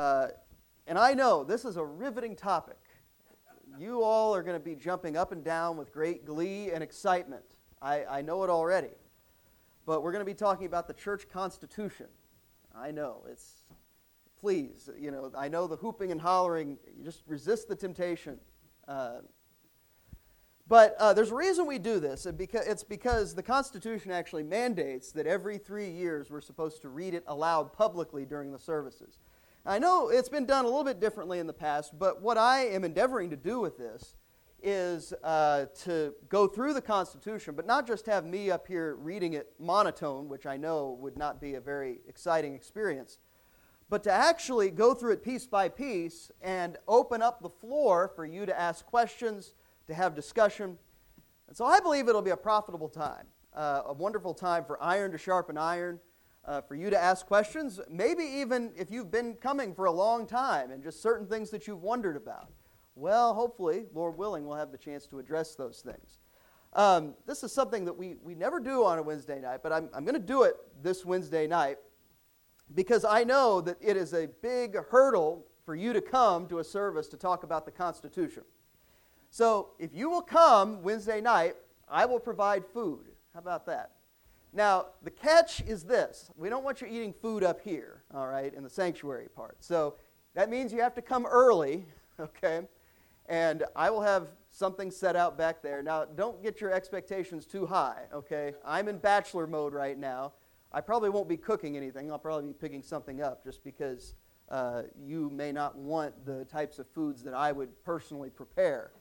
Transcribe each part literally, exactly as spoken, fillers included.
Uh, and I know this is a riveting topic. You all are going to be jumping up and down with great glee and excitement. I, I know it already. But we're going to be talking about the church constitution. I know, it's, please, you know, I know the hooping and hollering, you just resist the temptation. Uh, but uh, there's a reason we do this. And beca- it's because the Constitution actually mandates that every three years we're supposed to read it aloud publicly during the services. I know it's been done a little bit differently in the past, but what I am endeavoring to do with this is uh, to go through the Constitution, but not just have me up here reading it monotone, which I know would not be a very exciting experience, but to actually go through it piece by piece and open up the floor for you to ask questions, to have discussion. And so I believe it'll be a profitable time, uh, a wonderful time for iron to sharpen iron, Uh, for you to ask questions, maybe even if you've been coming for a long time and just certain things that you've wondered about. Well, hopefully, Lord willing, we'll have the chance to address those things. Um, this is something that we, we never do on a Wednesday night, but I'm, I'm going to do it this Wednesday night because I know that it is a big hurdle for you to come to a service to talk about the Constitution. So if you will come Wednesday night, I will provide food. How about that? Now, the catch is this. We don't want you eating food up here, all right, in the sanctuary part. So that means you have to come early, okay, and I will have something set out back there. Now, don't get your expectations too high, okay? I'm in bachelor mode right now. I probably won't be cooking anything. I'll probably be picking something up just because uh, you may not want the types of foods that I would personally prepare.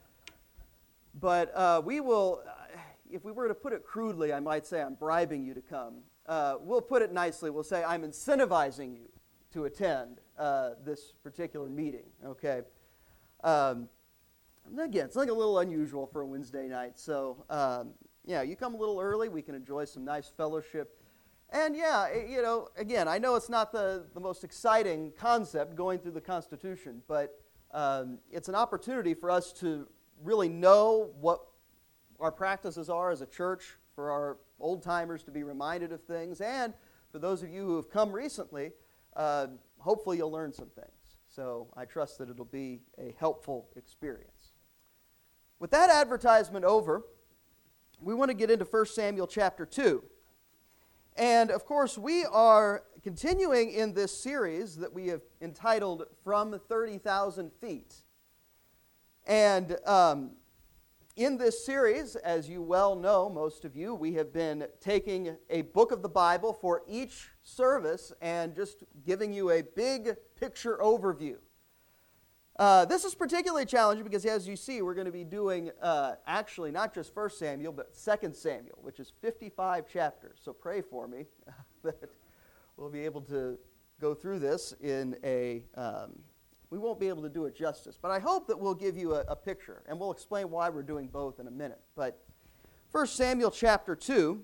But uh, we will... Uh, If we were to put it crudely, I might say I'm bribing you to come. Uh, we'll put it nicely. We'll say I'm incentivizing you to attend uh, this particular meeting, okay? Um, again, it's like a little unusual for a Wednesday night. So, um, yeah, you come a little early. We can enjoy some nice fellowship. And, yeah, it, you know, again, I know it's not the, the most exciting concept going through the Constitution, but um, it's an opportunity for us to really know what our practices are as a church, for our old-timers to be reminded of things, and for those of you who have come recently, uh, hopefully you'll learn some things. So I trust that it'll be a helpful experience. With that advertisement over, we want to get into First Samuel chapter two. And, of course, we are continuing in this series that we have entitled From thirty thousand Feet. And... Um, In this series, as you well know, most of you, we have been taking a book of the Bible for each service and just giving you a big picture overview. Uh, this is particularly challenging because, as you see, we're going to be doing uh, actually not just First Samuel, but Second Samuel, which is fifty-five chapters. So pray for me that we'll be able to go through this in a... Um, We won't be able to do it justice, but I hope that we'll give you a, a picture, and we'll explain why we're doing both in a minute. But First Samuel chapter two,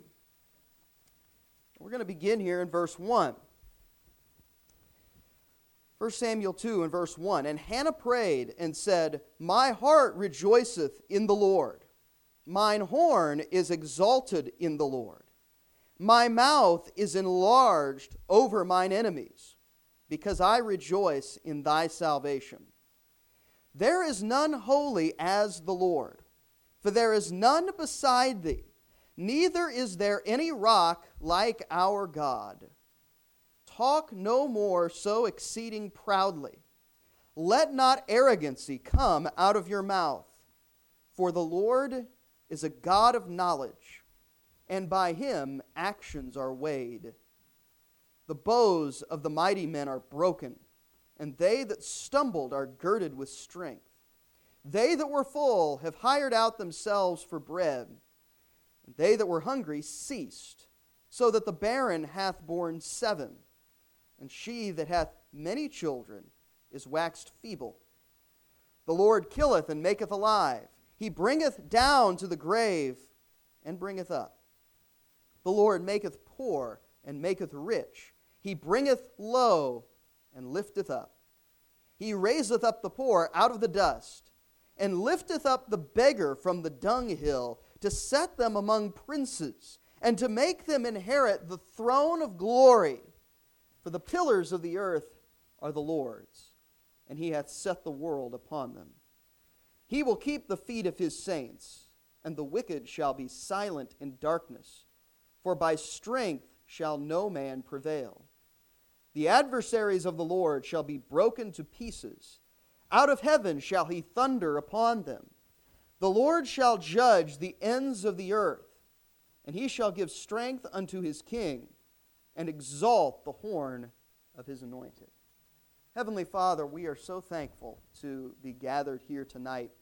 we're going to begin here in verse one. First Samuel two and verse one, "And Hannah prayed and said, My heart rejoiceth in the Lord. Mine horn is exalted in the Lord. My mouth is enlarged over mine enemies, because I rejoice in thy salvation. There is none holy as the Lord, for there is none beside thee, neither is there any rock like our God. Talk no more so exceeding proudly. Let not arrogancy come out of your mouth, for the Lord is a God of knowledge, and by him actions are weighed. The bows of the mighty men are broken, and they that stumbled are girded with strength. They that were full have hired out themselves for bread, and they that were hungry ceased, so that the barren hath borne seven, and she that hath many children is waxed feeble. The Lord killeth and maketh alive. He bringeth down to the grave and bringeth up. The Lord maketh poor and maketh rich. He bringeth low and lifteth up. He raiseth up the poor out of the dust, and lifteth up the beggar from the dunghill, to set them among princes, and to make them inherit the throne of glory. For the pillars of the earth are the Lord's, and he hath set the world upon them. He will keep the feet of his saints, and the wicked shall be silent in darkness, for by strength shall no man prevail. The adversaries of the Lord shall be broken to pieces. Out of heaven shall he thunder upon them. The Lord shall judge the ends of the earth, and he shall give strength unto his king, and exalt the horn of his anointed. Heavenly Father, we are so thankful to be gathered here tonight.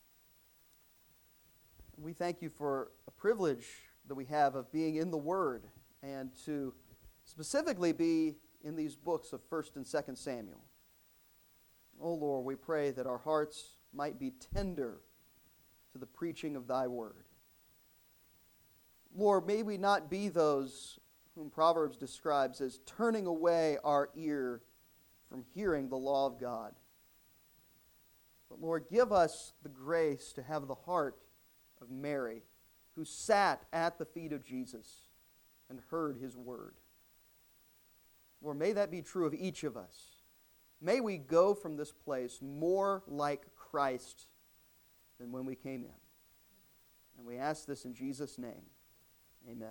We thank you for a privilege that we have of being in the Word and to specifically be in these books of First and Second Samuel. Oh Lord, we pray that our hearts might be tender to the preaching of thy Word. Lord, may we not be those whom Proverbs describes as turning away our ear from hearing the law of God. But Lord, give us the grace to have the heart of Mary, who sat at the feet of Jesus and heard his word. Lord, may that be true of each of us. May we go from this place more like Christ than when we came in. And we ask this in Jesus' name. Amen.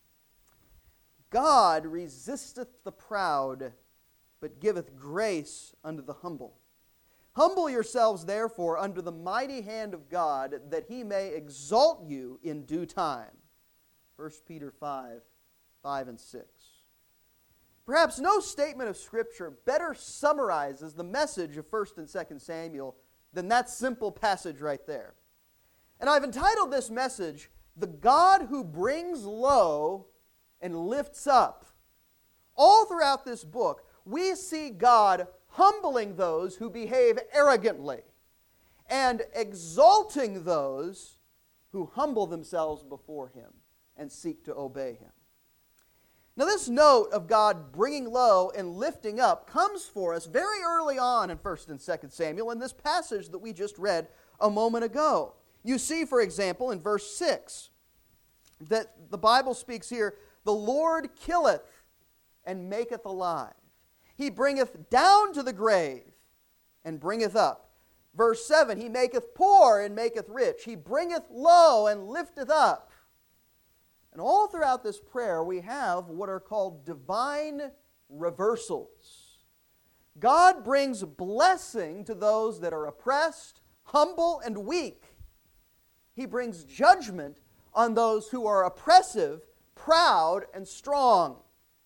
God resisteth the proud, but giveth grace unto the humble. Humble yourselves, therefore, under the mighty hand of God, that he may exalt you in due time. First Peter five, five and six. Perhaps no statement of Scripture better summarizes the message of First and Second Samuel than that simple passage right there. And I've entitled this message, The God Who Brings Low and Lifts Up. All throughout this book, we see God humbling those who behave arrogantly and exalting those who humble themselves before him and seek to obey him. Now, this note of God bringing low and lifting up comes for us very early on in First and Second Samuel in this passage that we just read a moment ago. You see, for example, in verse six, that the Bible speaks here, the Lord killeth and maketh alive. He bringeth down to the grave and bringeth up. Verse seven, he maketh poor and maketh rich. He bringeth low and lifteth up. And all throughout this prayer, we have what are called divine reversals. God brings blessing to those that are oppressed, humble, and weak. He brings judgment on those who are oppressive, proud, and strong.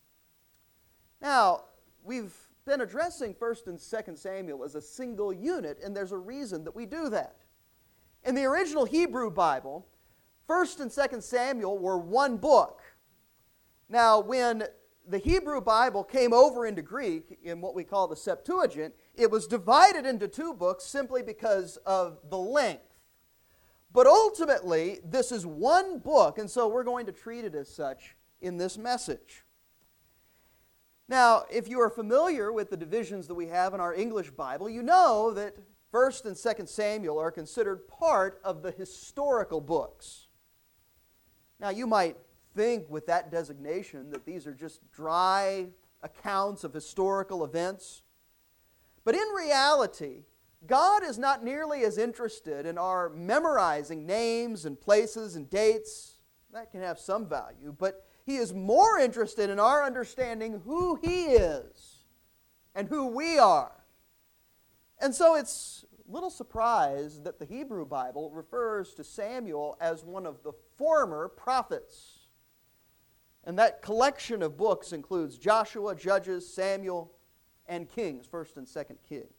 Now, we've been addressing First and Second Samuel as a single unit, and there's a reason that we do that. In the original Hebrew Bible, First and Second Samuel were one book. Now, when the Hebrew Bible came over into Greek, in what we call the Septuagint, it was divided into two books simply because of the length. But ultimately, this is one book, and so we're going to treat it as such in this message. Now, if you are familiar with the divisions that we have in our English Bible, you know that First and Second Samuel are considered part of the historical books. Now, you might think with that designation that these are just dry accounts of historical events. But in reality, God is not nearly as interested in our memorizing names and places and dates. That can have some value, but He is more interested in our understanding who He is and who we are. And so it's little surprise that the Hebrew Bible refers to Samuel as one of the former prophets. And that collection of books includes Joshua, Judges, Samuel, and Kings, First and Second Kings.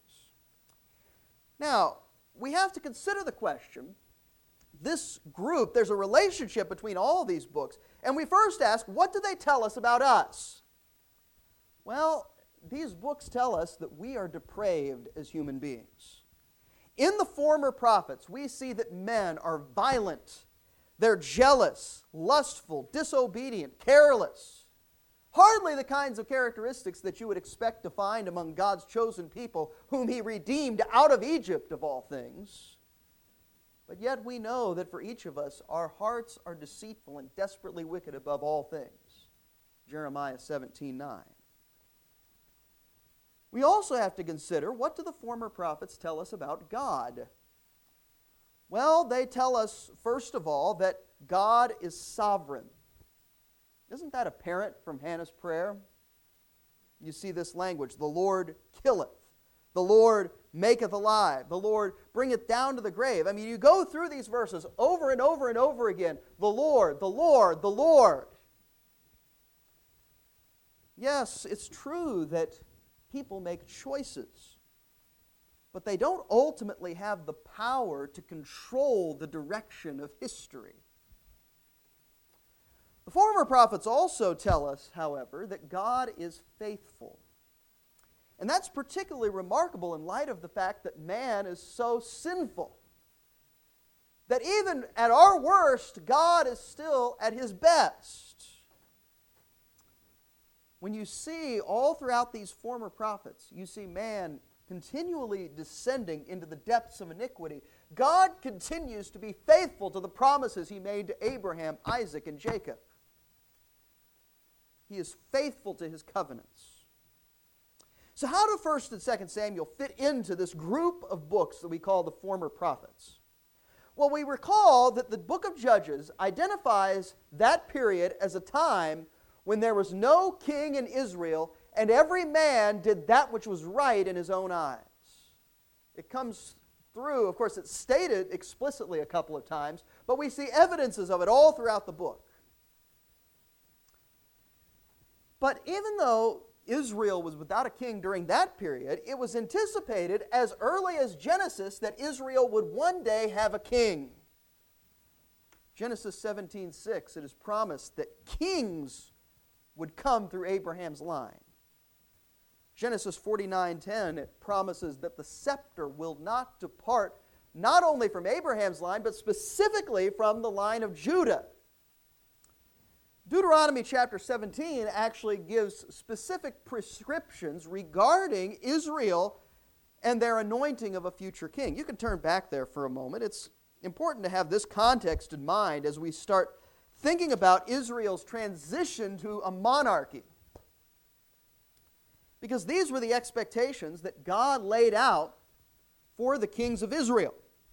Now, we have to consider the question, this group, there's a relationship between all these books, and we first ask, what do they tell us about us? Well, these books tell us that we are depraved as human beings. In the former prophets, we see that men are violent, they're jealous, lustful, disobedient, careless. Hardly the kinds of characteristics that you would expect to find among God's chosen people, whom He redeemed out of Egypt of all things. But yet we know that for each of us, our hearts are deceitful and desperately wicked above all things. Jeremiah seventeen nine. We also have to consider, what do the former prophets tell us about God? Well, they tell us, first of all, that God is sovereign. Isn't that apparent from Hannah's prayer? You see this language, the Lord killeth, the Lord maketh alive, the Lord bringeth down to the grave. I mean, you go through these verses over and over and over again, the Lord, the Lord, the Lord. Yes, it's true that people make choices, but they don't ultimately have the power to control the direction of history. The former prophets also tell us, however, that God is faithful. And that's particularly remarkable in light of the fact that man is so sinful. That even at our worst, God is still at His best. When you see all throughout these former prophets, you see man continually descending into the depths of iniquity. God continues to be faithful to the promises He made to Abraham, Isaac, and Jacob. He is faithful to His covenants. So how do First and Second Samuel fit into this group of books that we call the former prophets? Well, we recall that the book of Judges identifies that period as a time when there was no king in Israel, and every man did that which was right in his own eyes. It comes through, of course, it's stated explicitly a couple of times, but we see evidences of it all throughout the book. But even though Israel was without a king during that period, it was anticipated as early as Genesis that Israel would one day have a king. Genesis seventeen six, it is promised that kings would come through Abraham's line. Genesis forty-nine ten, it promises that the scepter will not depart not only from Abraham's line, but specifically from the line of Judah. Deuteronomy chapter seventeen actually gives specific prescriptions regarding Israel and their anointing of a future king. You can turn back there for a moment. It's important to have this context in mind as we start thinking about Israel's transition to a monarchy. Because these were the expectations that God laid out for the kings of Israel.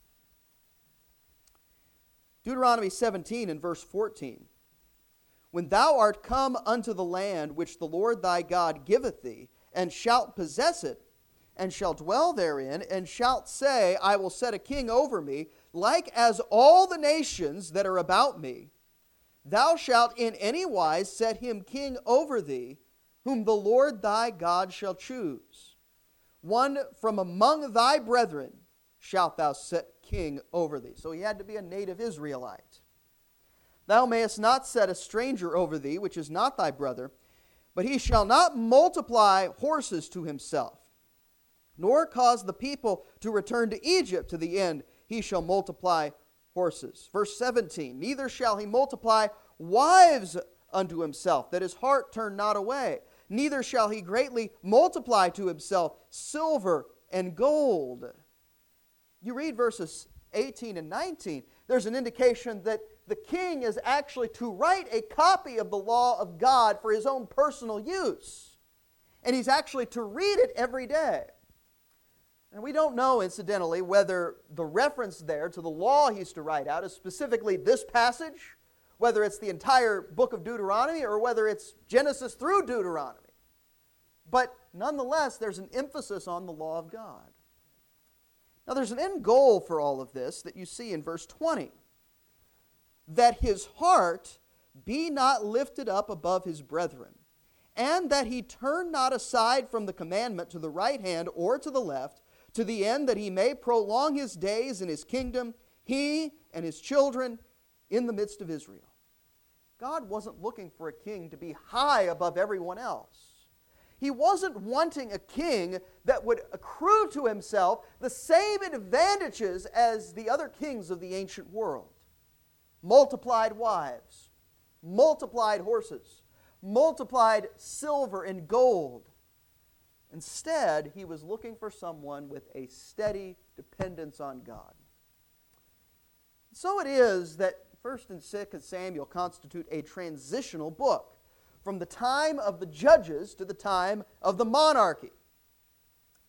Deuteronomy seventeen and verse fourteen. When thou art come unto the land which the Lord thy God giveth thee, and shalt possess it, and shalt dwell therein, and shalt say, I will set a king over me, like as all the nations that are about me, thou shalt in any wise set him king over thee, whom the Lord thy God shall choose. One from among thy brethren shalt thou set king over thee. So he had to be a native Israelite. Thou mayest not set a stranger over thee, which is not thy brother, but he shall not multiply horses to himself, nor cause the people to return to Egypt to the end he shall multiply horses. Verse seventeen, neither shall he multiply wives unto himself, that his heart turn not away. Neither shall he greatly multiply to himself silver and gold. You read verses eighteen and nineteen, there's an indication that the king is actually to write a copy of the law of God for his own personal use. And he's actually to read it every day. And we don't know, incidentally, whether the reference there to the law he's to write out is specifically this passage, whether it's the entire book of Deuteronomy, or whether it's Genesis through Deuteronomy. But nonetheless, there's an emphasis on the law of God. Now, there's an end goal for all of this that you see in verse twenty. That his heart be not lifted up above his brethren, and that he turn not aside from the commandment to the right hand or to the left, to the end that he may prolong his days in his kingdom, he and his children in the midst of Israel. God wasn't looking for a king to be high above everyone else. He wasn't wanting a king that would accrue to himself the same advantages as the other kings of the ancient world. Multiplied wives, multiplied horses, multiplied silver and gold. Instead, he was looking for someone with a steady dependence on God. So it is that First and Second Samuel constitute a transitional book from the time of the judges to the time of the monarchy.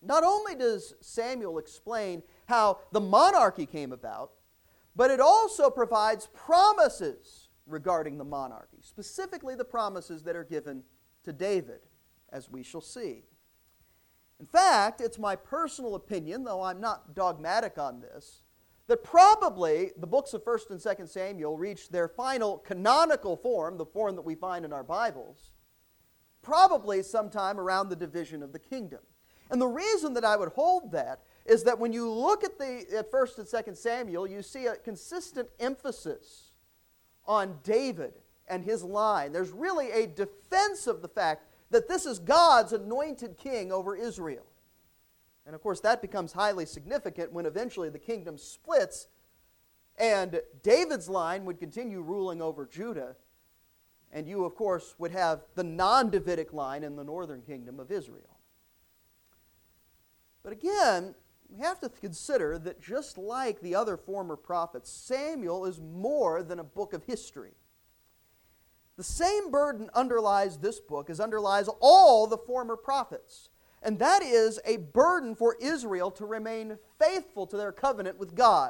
Not only does Samuel explain how the monarchy came about, but it also provides promises regarding the monarchy, specifically the promises that are given to David, as we shall see. In fact, it's my personal opinion, though I'm not dogmatic on this, that probably the books of First and Second Samuel reached their final canonical form, the form that we find in our Bibles, probably sometime around the division of the kingdom. And the reason that I would hold that is that when you look at the at First and Second Samuel, you see a consistent emphasis on David and his line. There's really a defense of the fact that this is God's anointed king over Israel. And of course, that becomes highly significant when eventually the kingdom splits and David's line would continue ruling over Judah. And you, of course, would have the non-Davidic line in the northern kingdom of Israel. But again, we have to consider that just like the other former prophets, Samuel is more than a book of history. The same burden underlies this book as underlies all the former prophets. And that is a burden for Israel to remain faithful to their covenant with God.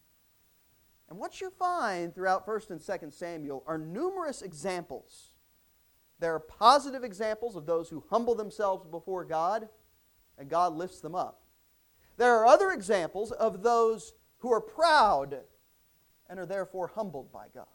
And what you find throughout First and Second Samuel are numerous examples. There are positive examples of those who humble themselves before God, and God lifts them up. There are other examples of those who are proud and are therefore humbled by God.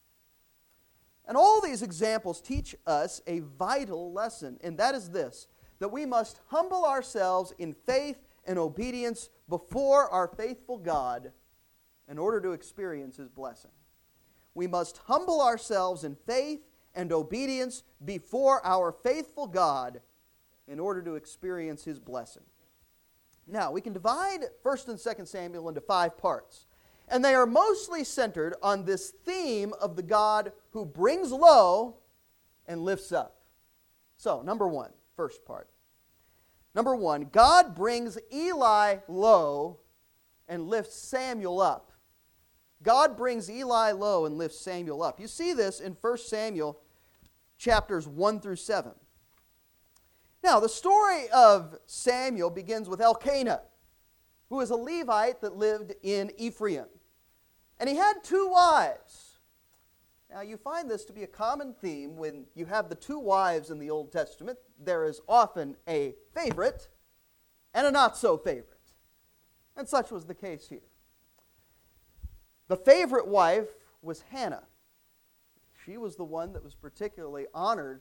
And all these examples teach us a vital lesson, and that is this, that we must humble ourselves in faith and obedience before our faithful God in order to experience His blessing. We must humble ourselves in faith and obedience before our faithful God in order to experience His blessing. Now, we can divide First and Second Samuel into five parts. And they are mostly centered on this theme of the God who brings low and lifts up. So, number one, first part. Number one, God brings Eli low and lifts Samuel up. God brings Eli low and lifts Samuel up. You see this in First Samuel chapters one through seven. Now, the story of Samuel begins with Elkanah, who is a Levite that lived in Ephraim. And he had two wives. Now, you find this to be a common theme when you have the two wives in the Old Testament. There is often a favorite and a not-so-favorite. And such was the case here. The favorite wife was Hannah. She was the one that was particularly honored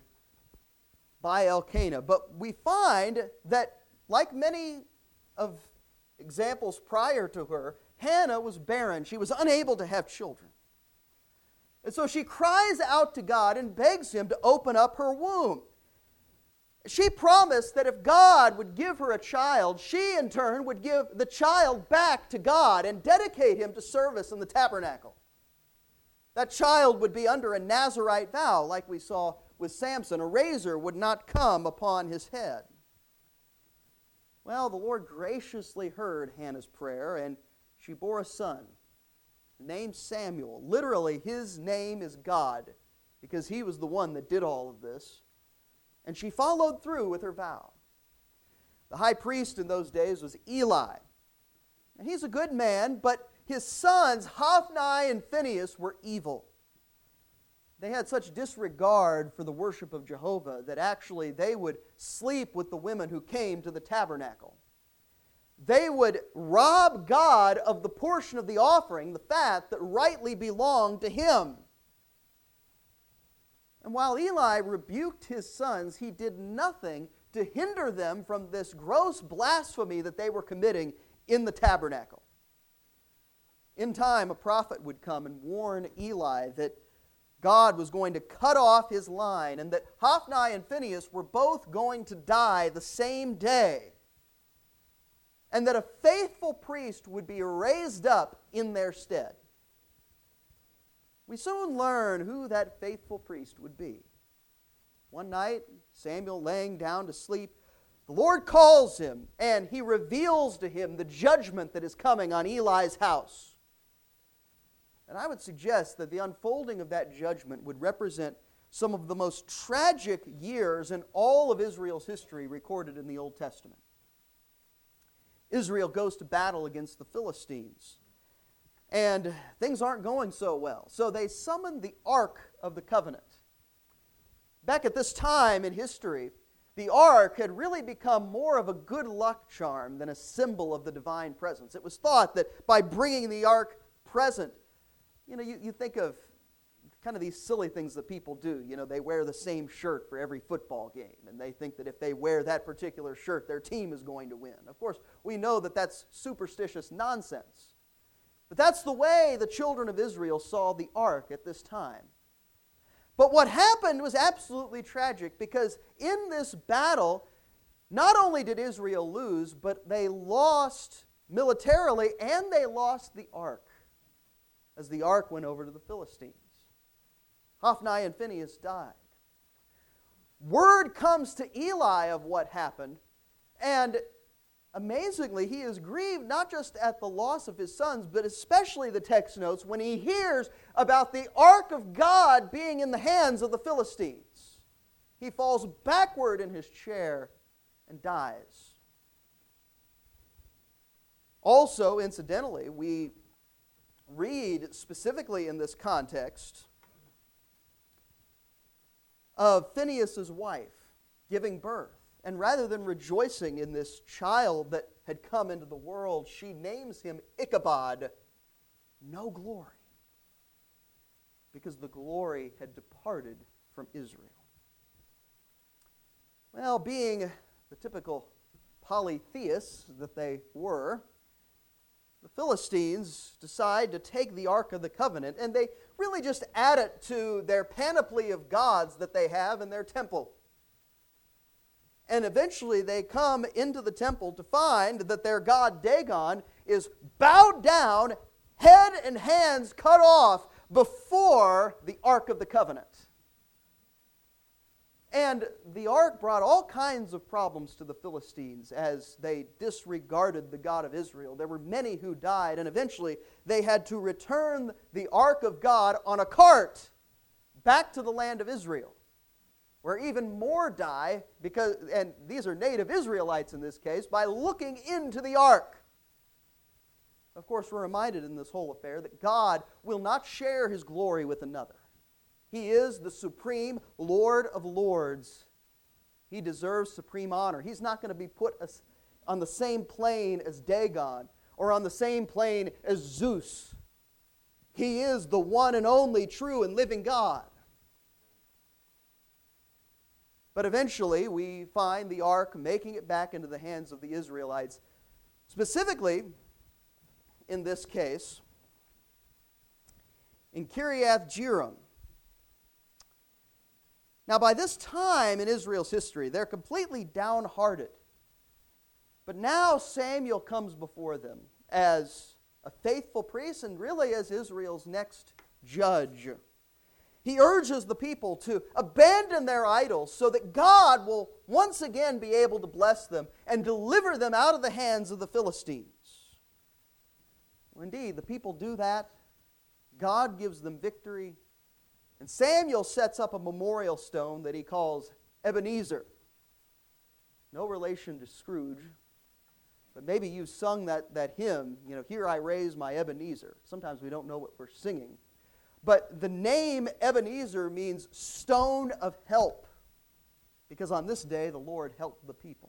by Elkanah. But we find that, like many of examples prior to her, Hannah was barren. She was unable to have children. And so she cries out to God and begs Him to open up her womb. She promised that if God would give her a child, she in turn would give the child back to God and dedicate him to service in the tabernacle. That child would be under a Nazirite vow, like we saw with Samson. A razor would not come upon his head. Well, the Lord graciously heard Hannah's prayer, and she bore a son named Samuel. Literally, his name is God, because he was the one that did all of this. And she followed through with her vow. The high priest in those days was Eli. And he's a good man, but his sons, Hophni and Phinehas, were evil. They had such disregard for the worship of Jehovah that actually they would sleep with the women who came to the tabernacle. They would rob God of the portion of the offering, the fat, that rightly belonged to Him. And while Eli rebuked his sons, he did nothing to hinder them from this gross blasphemy that they were committing in the tabernacle. In time, a prophet would come and warn Eli that God was going to cut off his line and that Hophni and Phinehas were both going to die the same day, and that a faithful priest would be raised up in their stead. We soon learn who that faithful priest would be. One night, Samuel laying down to sleep, the Lord calls him, and He reveals to him the judgment that is coming on Eli's house. And I would suggest that the unfolding of that judgment would represent some of the most tragic years in all of Israel's history recorded in the Old Testament. Israel goes to battle against the Philistines. And things aren't going so well. So they summon the Ark of the Covenant. Back at this time in history, the Ark had really become more of a good luck charm than a symbol of the divine presence. It was thought that by bringing the Ark present, you know, you, you think of kind of these silly things that people do. You know, they wear the same shirt for every football game, and they think that if they wear that particular shirt, their team is going to win. Of course, we know that that's superstitious nonsense. But that's the way the children of Israel saw the Ark at this time. But what happened was absolutely tragic, because in this battle, not only did Israel lose, but they lost militarily, and they lost the Ark, as the Ark went over to the Philistines. Hophni and Phinehas died. Word comes to Eli of what happened, and amazingly, he is grieved not just at the loss of his sons, but especially, the text notes, when he hears about the Ark of God being in the hands of the Philistines. He falls backward in his chair and dies. Also, incidentally, we read specifically in this context of Phinehas' wife giving birth. And rather than rejoicing in this child that had come into the world, she names him Ichabod, no glory, because the glory had departed from Israel. Well, being the typical polytheists that they were, the Philistines decide to take the Ark of the Covenant, and they really just add it to their panoply of gods that they have in their temple. And eventually they come into the temple to find that their god Dagon is bowed down, head and hands cut off before the Ark of the Covenant. And the Ark brought all kinds of problems to the Philistines as they disregarded the God of Israel. There were many who died, and eventually they had to return the Ark of God on a cart back to the land of Israel, where even more die, because, and these are native Israelites in this case, by looking into the Ark. Of course, we're reminded in this whole affair that God will not share His glory with another. He is the supreme Lord of Lords. He deserves supreme honor. He's not going to be put on the same plane as Dagon or on the same plane as Zeus. He is the one and only true and living God. But eventually we find the Ark making it back into the hands of the Israelites. Specifically, in this case, in Kiriath Jearim. Now, by this time in Israel's history, they're completely downhearted. But now Samuel comes before them as a faithful priest and really as Israel's next judge. He urges the people to abandon their idols so that God will once again be able to bless them and deliver them out of the hands of the Philistines. Well, indeed, the people do that. God gives them victory. And Samuel sets up a memorial stone that he calls Ebenezer. No relation to Scrooge, but maybe you've sung that, that hymn, you know, "Here I raise my Ebenezer." Sometimes we don't know what we're singing. But the name Ebenezer means stone of help, because on this day the Lord helped the people.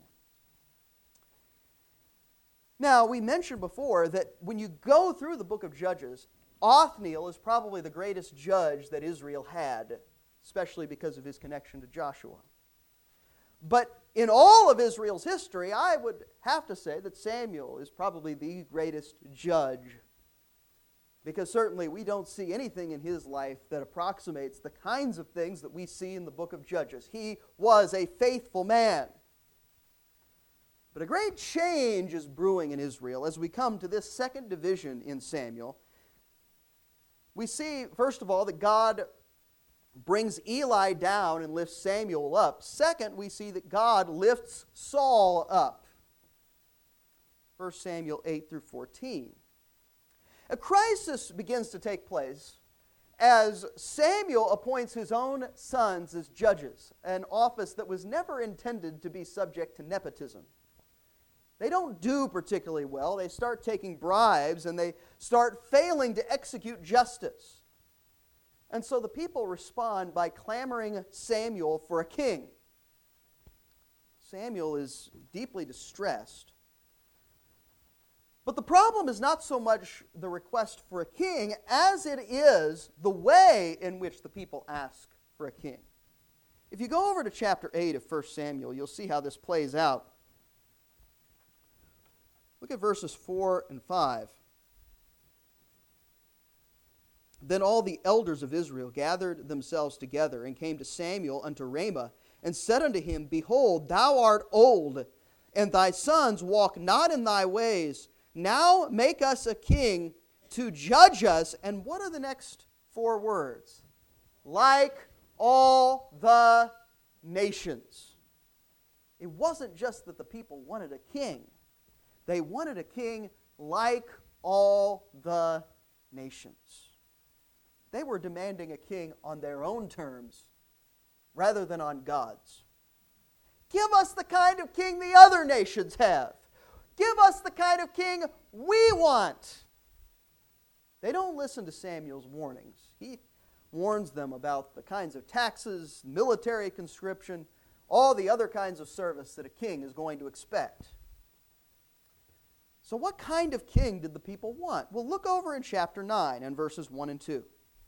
Now, we mentioned before that when you go through the book of Judges, Othniel is probably the greatest judge that Israel had, especially because of his connection to Joshua. But in all of Israel's history, I would have to say that Samuel is probably the greatest judge, because certainly we don't see anything in his life that approximates the kinds of things that we see in the book of Judges. He was a faithful man. But a great change is brewing in Israel as we come to this second division in Samuel. We see, first of all, that God brings Eli down and lifts Samuel up. Second, we see that God lifts Saul up. First Samuel eight through fourteen. A crisis begins to take place as Samuel appoints his own sons as judges, an office that was never intended to be subject to nepotism. they don't do particularly well. They start taking bribes and they start failing to execute justice. And so the people respond by clamoring Samuel for a king. Samuel is deeply distressed. But the problem is not so much the request for a king as it is the way in which the people ask for a king. If you go over to chapter eight of First Samuel, you'll see how this plays out. Look at verses four and five. Then all the elders of Israel gathered themselves together and came to Samuel unto Ramah and said unto him, Behold, thou art old, and thy sons walk not in thy ways. Now make us a king to judge us. And what are the next four words? Like all the nations. It wasn't just that the people wanted a king. They wanted a king like all the nations. They were demanding a king on their own terms rather than on God's. Give us the kind of king the other nations have. Give us the kind of king we want. They don't listen to Samuel's warnings. He warns them about the kinds of taxes, military conscription, all the other kinds of service that a king is going to expect. So what kind of king did the people want? Well, look over in chapter nine and verses one and two.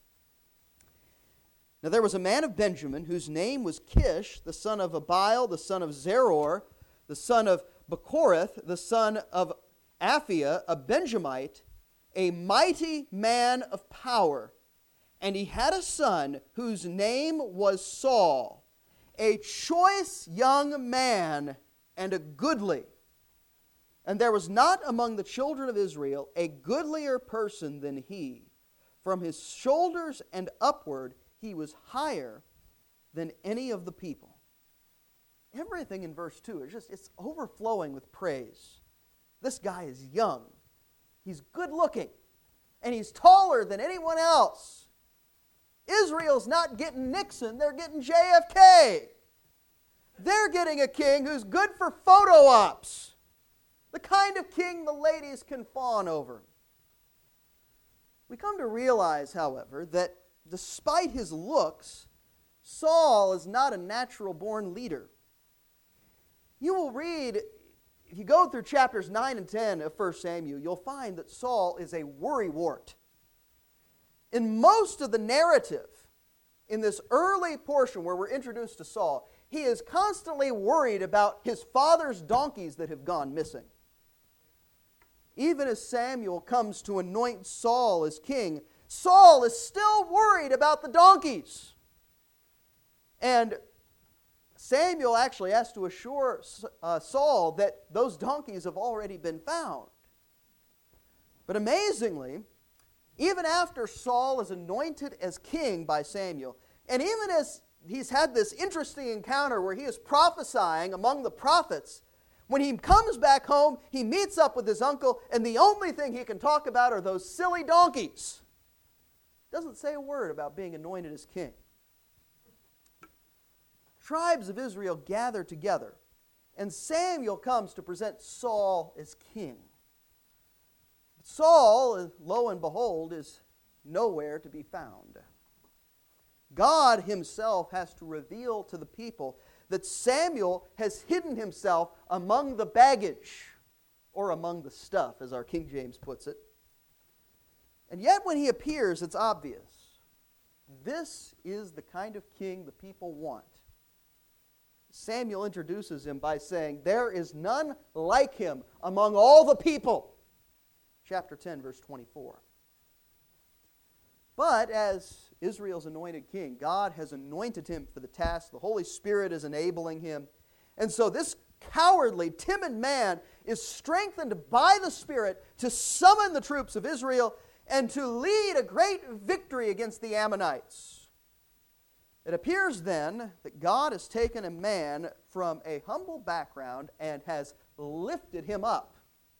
Now there was a man of Benjamin whose name was Kish, the son of Abiel, the son of Zeror, the son of Bechorath, the son of Aphiah, a Benjamite, a mighty man of power. And he had a son whose name was Saul, a choice young man and a goodly. And there was not among the children of Israel a goodlier person than he. From his shoulders and upward he was higher than any of the people. Everything in verse two is just, it's overflowing with praise. This guy is young. He's good looking. And he's taller than anyone else. Israel's not getting Nixon, they're getting J F K. They're getting a king who's good for photo ops. The kind of king the ladies can fawn over. We come to realize, however, that despite his looks, Saul is not a natural-born leader. You will read, if you go through chapters nine and ten of First Samuel, you'll find that Saul is a worrywart. In most of the narrative, in this early portion where we're introduced to Saul, he is constantly worried about his father's donkeys that have gone missing. Even as Samuel comes to anoint Saul as king, Saul is still worried about the donkeys. And Samuel actually has to assure uh, Saul that those donkeys have already been found. But amazingly, even after Saul is anointed as king by Samuel, and even as he's had this interesting encounter where he is prophesying among the prophets, when he comes back home, he meets up with his uncle, and the only thing he can talk about are those silly donkeys. Doesn't say a word about being anointed as king. Tribes of Israel gather together, and Samuel comes to present Saul as king. Saul, lo and behold, is nowhere to be found. God himself has to reveal to the people that Samuel has hidden himself among the baggage, or among the stuff, as our King James puts it. And yet when he appears, it's obvious. This is the kind of king the people want. Samuel introduces him by saying, there is none like him among all the people. Chapter ten, verse twenty-four. But as Israel's anointed king, God has anointed him for the task. The Holy Spirit is enabling him. And so this cowardly, timid man is strengthened by the Spirit to summon the troops of Israel and to lead a great victory against the Ammonites. It appears then that God has taken a man from a humble background and has lifted him up.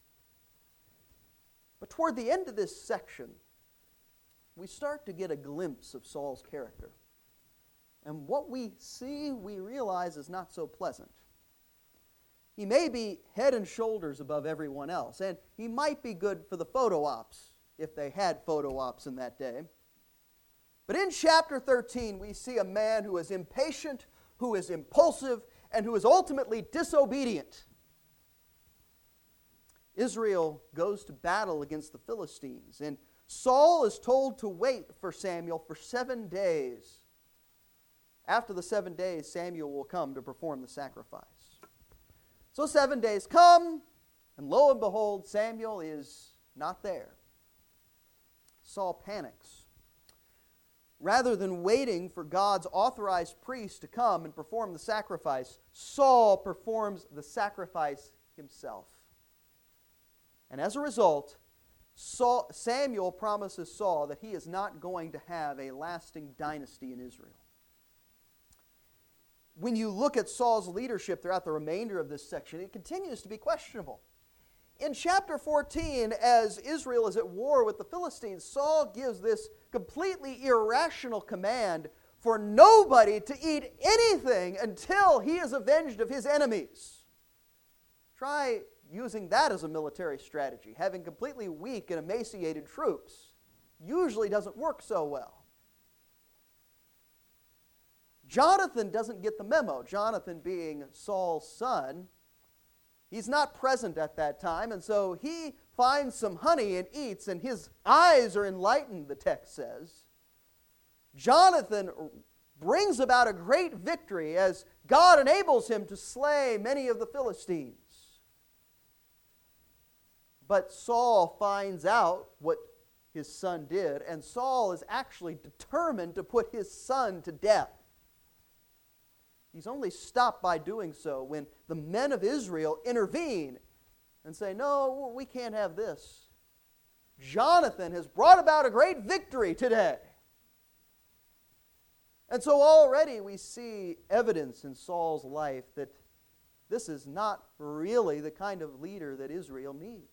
But toward the end of this section, we start to get a glimpse of Saul's character. And what we see, we realize is not so pleasant. He may be head and shoulders above everyone else, and he might be good for the photo ops, if they had photo ops in that day. But in chapter thirteen, we see a man who is impatient, who is impulsive, and who is ultimately disobedient. Israel goes to battle against the Philistines, and Saul is told to wait for Samuel for seven days. After the seven days, Samuel will come to perform the sacrifice. So seven days come, and lo and behold, Samuel is not there. Saul panics. Rather than waiting for God's authorized priest to come and perform the sacrifice, Saul performs the sacrifice himself. And as a result, Saul, Samuel promises Saul that he is not going to have a lasting dynasty in Israel. When you look at Saul's leadership throughout the remainder of this section, it continues to be questionable. In chapter fourteen, as Israel is at war with the Philistines, Saul gives this completely irrational command for nobody to eat anything until he is avenged of his enemies. Try using that as a military strategy. Having completely weak and emaciated troops usually doesn't work so well. Jonathan doesn't get the memo. Jonathan, being Saul's son, he's not present at that time, and so he finds some honey and eats, and his eyes are enlightened, the text says. Jonathan brings about a great victory as God enables him to slay many of the Philistines. But Saul finds out what his son did, and Saul is actually determined to put his son to death. He's only stopped by doing so when the men of Israel intervene and say, no, we can't have this. Jonathan has brought about a great victory today. And so already we see evidence in Saul's life that this is not really the kind of leader that Israel needs.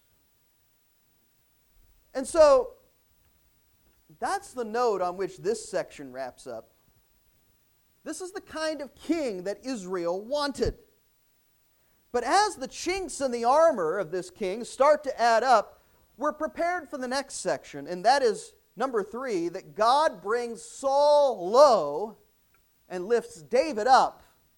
And so that's the note on which this section wraps up. This is the kind of king that Israel wanted. But as the chinks in the armor of this king start to add up, we're prepared for the next section, and that is number three, that God brings Saul low and lifts David up.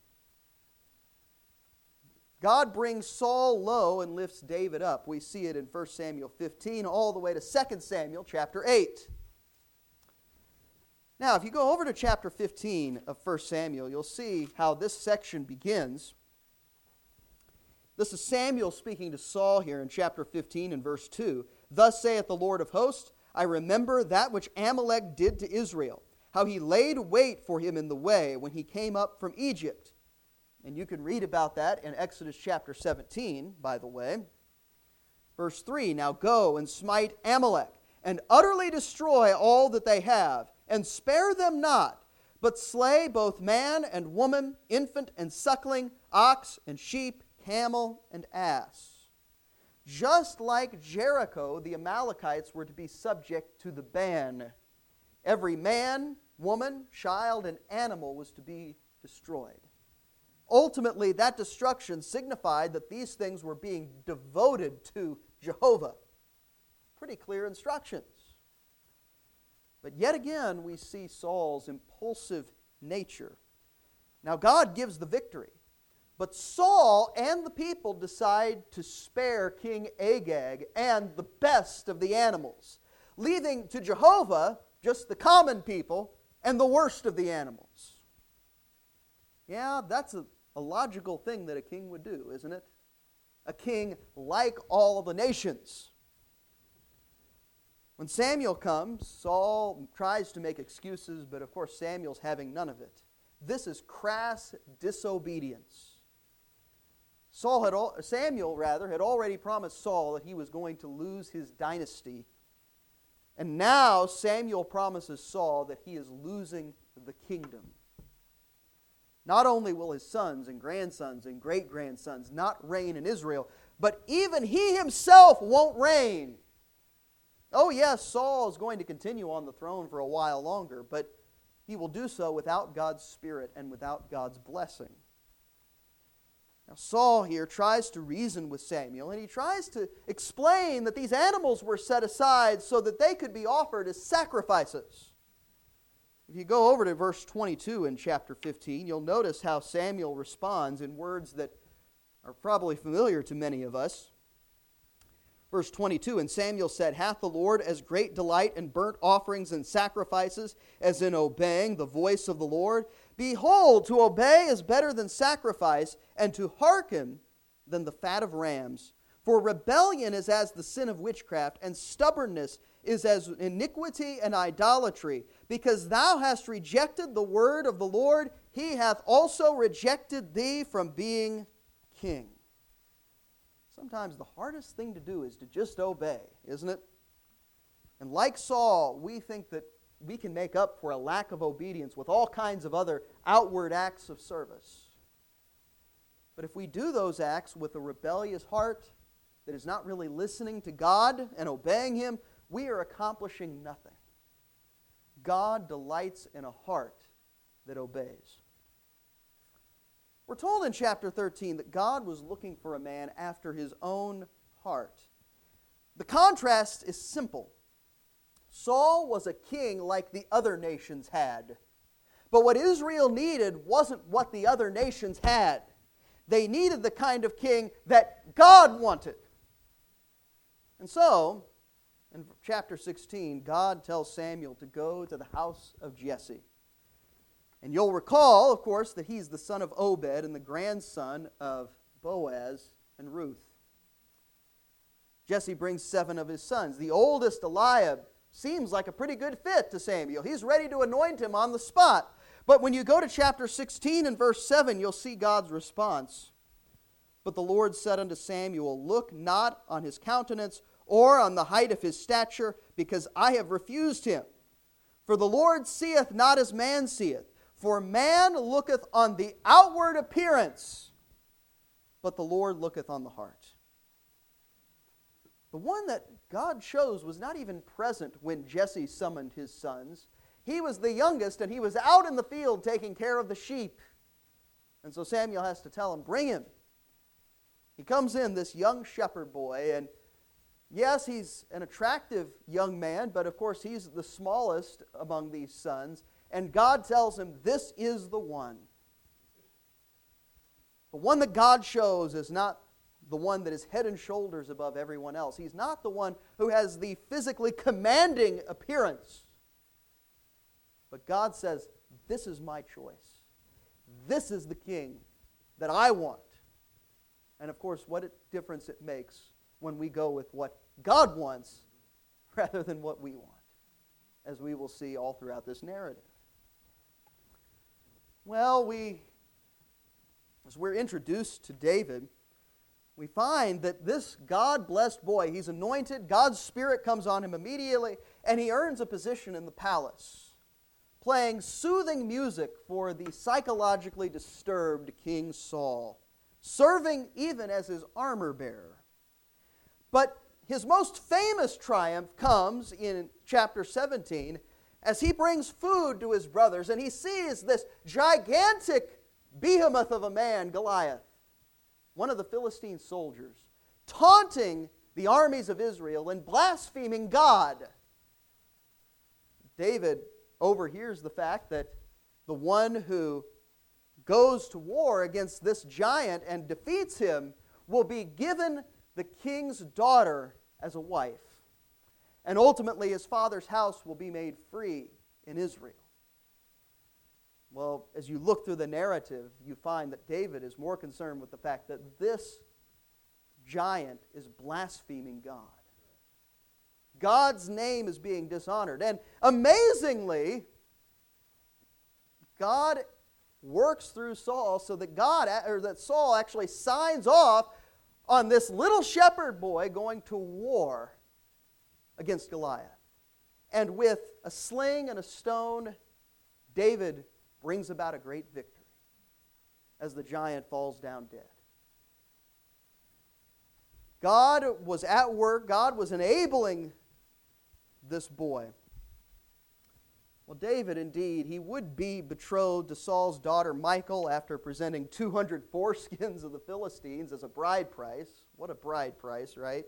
God brings Saul low and lifts David up. We see it in First Samuel fifteen all the way to Second Samuel chapter eight. Now, if you go over to chapter fifteen of First Samuel, you'll see how this section begins. This is Samuel speaking to Saul here in chapter fifteen and verse two. Thus saith the Lord of hosts, I remember that which Amalek did to Israel, how he laid wait for him in the way when he came up from Egypt. And you can read about that in Exodus chapter seventeen, by the way. Verse three, now go and smite Amalek, and utterly destroy all that they have, and spare them not, but slay both man and woman, infant and suckling, ox and sheep, camel and ass. Just like Jericho, the Amalekites were to be subject to the ban. Every man, woman, child, and animal was to be destroyed. Ultimately, that destruction signified that these things were being devoted to Jehovah. Pretty clear instructions. But yet again, we see Saul's impulsive nature. Now, God gives the victory, but Saul and the people decide to spare King Agag and the best of the animals, leaving to Jehovah just the common people and the worst of the animals. Yeah, that's a, a logical thing that a king would do, isn't it? A king like all the nations. When Samuel comes, Saul tries to make excuses, but of course Samuel's having none of it. This is crass disobedience. Saul had al- Samuel rather had already promised Saul that he was going to lose his dynasty. And now Samuel promises Saul that he is losing the kingdom. Not only will his sons and grandsons and great-grandsons not reign in Israel, but even he himself won't reign. Oh yes, Saul is going to continue on the throne for a while longer, but he will do so without God's Spirit and without God's blessing. Now Saul here tries to reason with Samuel, and he tries to explain that these animals were set aside so that they could be offered as sacrifices. If you go over to verse twenty-two in chapter fifteen, you'll notice how Samuel responds in words that are probably familiar to many of us. Verse twenty-two, and Samuel said, hath the Lord as great delight in burnt offerings and sacrifices as in obeying the voice of the Lord? Behold, to obey is better than sacrifice, and to hearken than the fat of rams. For rebellion is as the sin of witchcraft, and stubbornness is as iniquity and idolatry. Because thou hast rejected the word of the Lord, he hath also rejected thee from being king. Sometimes the hardest thing to do is to just obey, isn't it? And like Saul, we think that we can make up for a lack of obedience with all kinds of other outward acts of service. But if we do those acts with a rebellious heart that is not really listening to God and obeying Him, we are accomplishing nothing. God delights in a heart that obeys. We're told in chapter thirteen that God was looking for a man after His own heart. The contrast is simple. Saul was a king like the other nations had. But what Israel needed wasn't what the other nations had. They needed the kind of king that God wanted. And so, in chapter sixteen, God tells Samuel to go to the house of Jesse. And you'll recall, of course, that he's the son of Obed and the grandson of Boaz and Ruth. Jesse brings seven of his sons. The oldest, Eliab, seems like a pretty good fit to Samuel. He's ready to anoint him on the spot. But when you go to chapter sixteen and verse seven, you'll see God's response. But the Lord said unto Samuel, look not on his countenance or on the height of his stature, because I have refused him. For the Lord seeth not as man seeth. For man looketh on the outward appearance, but the Lord looketh on the heart. The one that God chose was not even present when Jesse summoned his sons. He was the youngest, and he was out in the field taking care of the sheep. And so Samuel has to tell him, bring him. He comes in, this young shepherd boy, and yes, he's an attractive young man, but of course he's the smallest among these sons. And God tells him, this is the one. The one that God shows is not the one that is head and shoulders above everyone else. He's not the one who has the physically commanding appearance. But God says, this is my choice. This is the king that I want. And of course, what a difference it makes when we go with what God wants rather than what we want, as we will see all throughout this narrative. Well, we, as we're introduced to David, we find that this God-blessed boy, he's anointed, God's Spirit comes on him immediately, and he earns a position in the palace, playing soothing music for the psychologically disturbed King Saul, serving even as his armor bearer. But his most famous triumph comes in chapter seventeen, as he brings food to his brothers, and he sees this gigantic behemoth of a man, Goliath, one of the Philistine soldiers, taunting the armies of Israel and blaspheming God. David overhears the fact that the one who goes to war against this giant and defeats him will be given the king's daughter as a wife. And ultimately his father's house will be made free in Israel. Well, as you look through the narrative, you find that David is more concerned with the fact that this giant is blaspheming God. God's name is being dishonored. And amazingly, God works through Saul so that God, or that Saul actually signs off on this little shepherd boy going to war against Goliath. And with a sling and a stone, David brings about a great victory as the giant falls down dead. God was at work. God was enabling this boy. Well, David, indeed, he would be betrothed to Saul's daughter Michal after presenting two hundred foreskins of the Philistines as a bride price. What a bride price, right?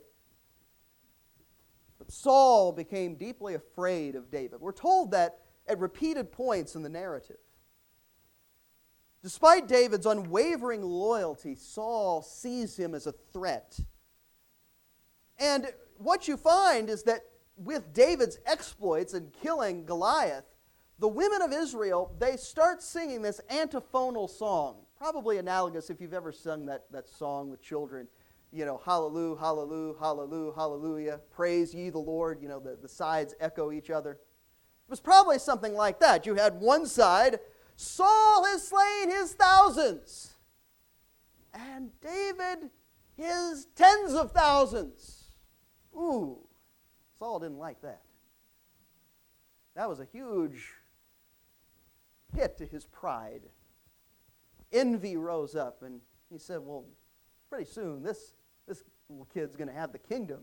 But Saul became deeply afraid of David. We're told that at repeated points in the narrative. Despite David's unwavering loyalty, Saul sees him as a threat. And what you find is that with David's exploits in killing Goliath, the women of Israel, they start singing this antiphonal song, probably analogous if you've ever sung that, that song with children. You know, hallelujah, hallelujah, hallelujah, hallelujah, praise ye the Lord. You know, the, the sides echo each other. It was probably something like that. You had one side, Saul has slain his thousands, and David his tens of thousands. Ooh, Saul didn't like that. That was a huge hit to his pride. Envy rose up, and he said, well, pretty soon this, this little kid's going to have the kingdom.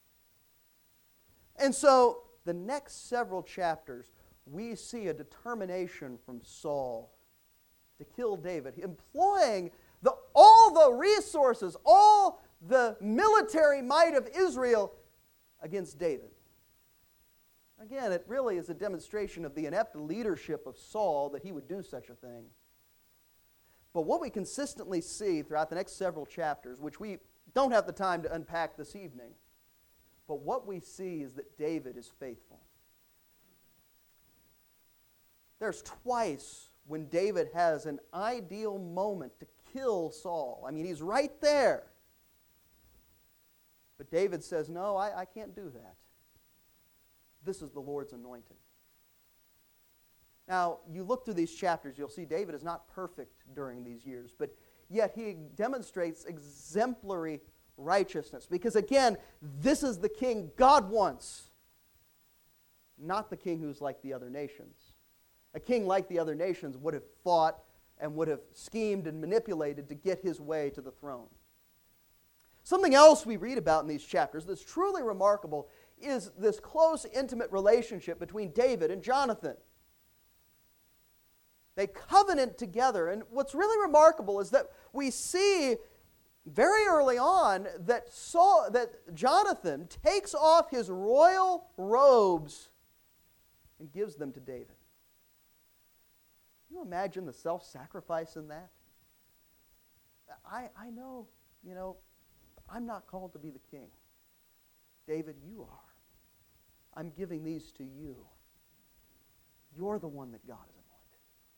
And so the next several chapters, we see a determination from Saul to kill David, employing the, all the resources, all the military might of Israel against David. Again, it really is a demonstration of the inept leadership of Saul that he would do such a thing. But what we consistently see throughout the next several chapters, which we don't have the time to unpack this evening, but what we see is that David is faithful. There's twice when David has an ideal moment to kill Saul. I mean, he's right there. But David says, no, I, I can't do that. This is the Lord's anointed. Now, you look through these chapters, you'll see David is not perfect during these years, but yet he demonstrates exemplary righteousness. Because again, this is the king God wants, not the king who's like the other nations. A king like the other nations would have fought and would have schemed and manipulated to get his way to the throne. Something else we read about in these chapters that's truly remarkable is this close, intimate relationship between David and Jonathan. They covenant together, and what's really remarkable is that we see very early on that Saul, that Jonathan takes off his royal robes and gives them to David. Can you imagine the self-sacrifice in that? I, I know, you know, I'm not called to be the king. David, you are. I'm giving these to you. You're the one that God has anointed.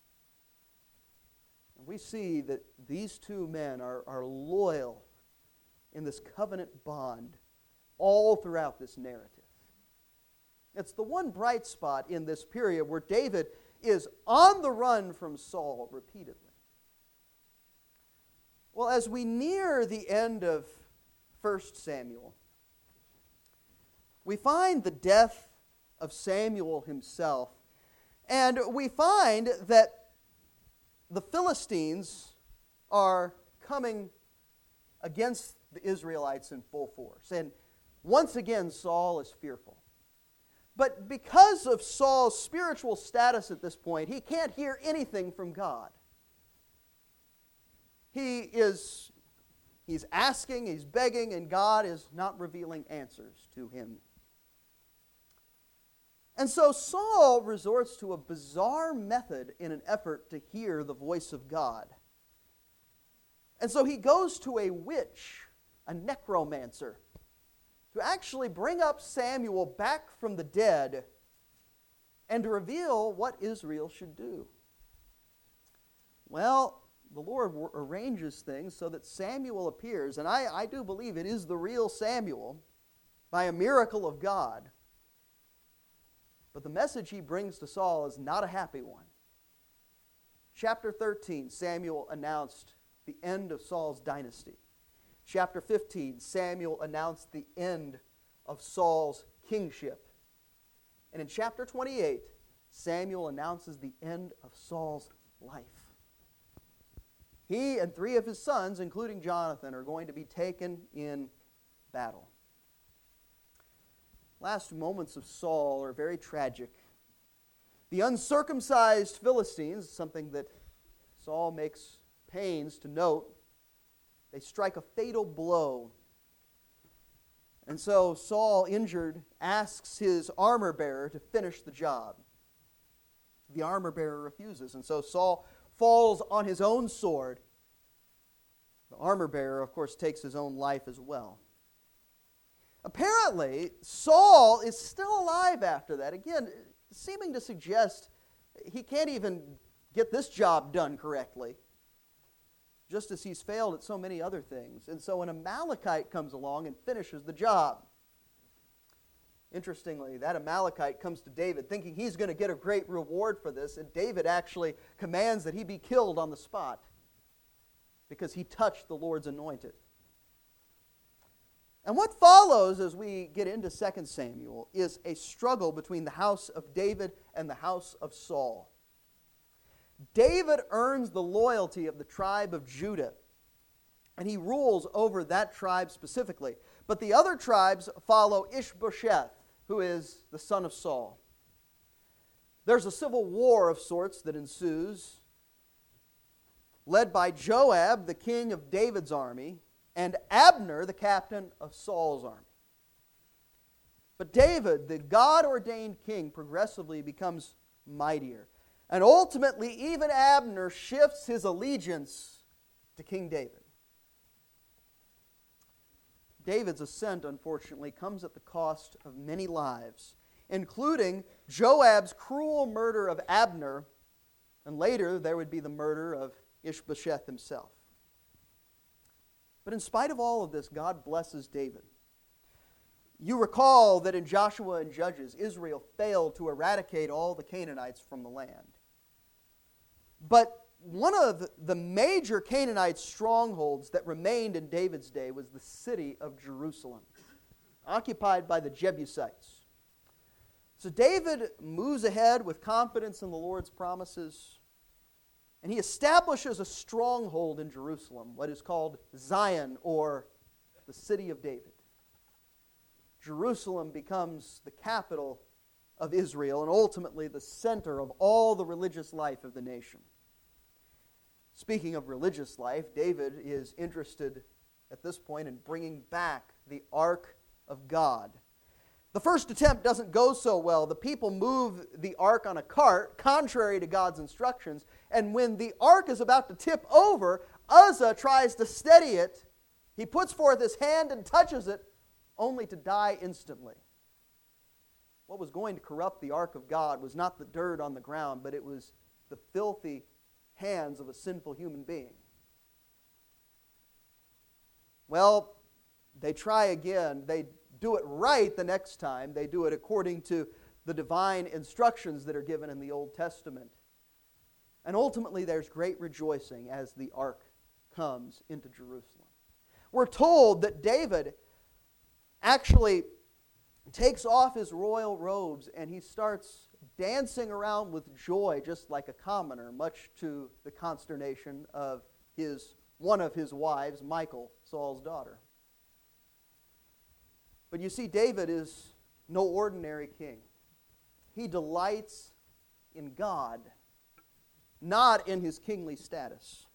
And we see that these two men are, are loyal in this covenant bond all throughout this narrative. It's the one bright spot in this period where David is on the run from Saul repeatedly. Well, as we near the end of First Samuel, we find the death of Samuel himself, and we find that the Philistines are coming against the Israelites in full force. And once again, Saul is fearful. But because of Saul's spiritual status at this point, he can't hear anything from God. He is he's asking, he's begging, and God is not revealing answers to him. And so Saul resorts to a bizarre method in an effort to hear the voice of God. And so he goes to a witch, a necromancer, to actually bring up Samuel back from the dead and to reveal what Israel should do. Well, the Lord arranges things so that Samuel appears, and I, I do believe it is the real Samuel by a miracle of God. But the message he brings to Saul is not a happy one. Chapter thirteen, Samuel announced the end of Saul's dynasty. Chapter fifteen, Samuel announced the end of Saul's kingship. And in chapter twenty-eight, Samuel announces the end of Saul's life. He and three of his sons, including Jonathan, are going to be taken in battle. Last moments of Saul are very tragic. The uncircumcised Philistines, something that Saul makes pains to note, they strike a fatal blow. And so Saul, injured, asks his armor bearer to finish the job. The armor bearer refuses, and so Saul falls on his own sword. The armor bearer, of course, takes his own life as well. Apparently, Saul is still alive after that. Again, seeming to suggest he can't even get this job done correctly, just as he's failed at so many other things. And so an Amalekite comes along and finishes the job. Interestingly, that Amalekite comes to David thinking he's going to get a great reward for this, and David actually commands that he be killed on the spot because he touched the Lord's anointed. And what follows as we get into Second Samuel is a struggle between the house of David and the house of Saul. David earns the loyalty of the tribe of Judah, and he rules over that tribe specifically. But the other tribes follow Ishbosheth, who is the son of Saul. There's a civil war of sorts that ensues, led by Joab, the king of David's army, and Abner, the captain of Saul's army. But David, the God-ordained king, progressively becomes mightier. And ultimately, even Abner shifts his allegiance to King David. David's ascent, unfortunately, comes at the cost of many lives, including Joab's cruel murder of Abner, and later there would be the murder of Ishbosheth himself. But in spite of all of this, God blesses David. You recall that in Joshua and Judges, Israel failed to eradicate all the Canaanites from the land. But one of the major Canaanite strongholds that remained in David's day was the city of Jerusalem, occupied by the Jebusites. So David moves ahead with confidence in the Lord's promises, and he establishes a stronghold in Jerusalem, what is called Zion, or the city of David. Jerusalem becomes the capital of Israel and ultimately the center of all the religious life of the nation. Speaking of religious life, David is interested at this point in bringing back the Ark of God. The first attempt doesn't go so well. The people move the ark on a cart, contrary to God's instructions, and when the ark is about to tip over, Uzzah tries to steady it. He puts forth his hand and touches it, only to die instantly. What was going to corrupt the ark of God was not the dirt on the ground, but it was the filthy hands of a sinful human being. Well, they try again. They do it right the next time. They do it according to the divine instructions that are given in the Old Testament. And ultimately there's great rejoicing as the ark comes into Jerusalem. We're told that David actually takes off his royal robes and he starts dancing around with joy just like a commoner, much to the consternation of his one of his wives, Michal, Saul's daughter. But you see, David is no ordinary king. He delights in God, not in his kingly status.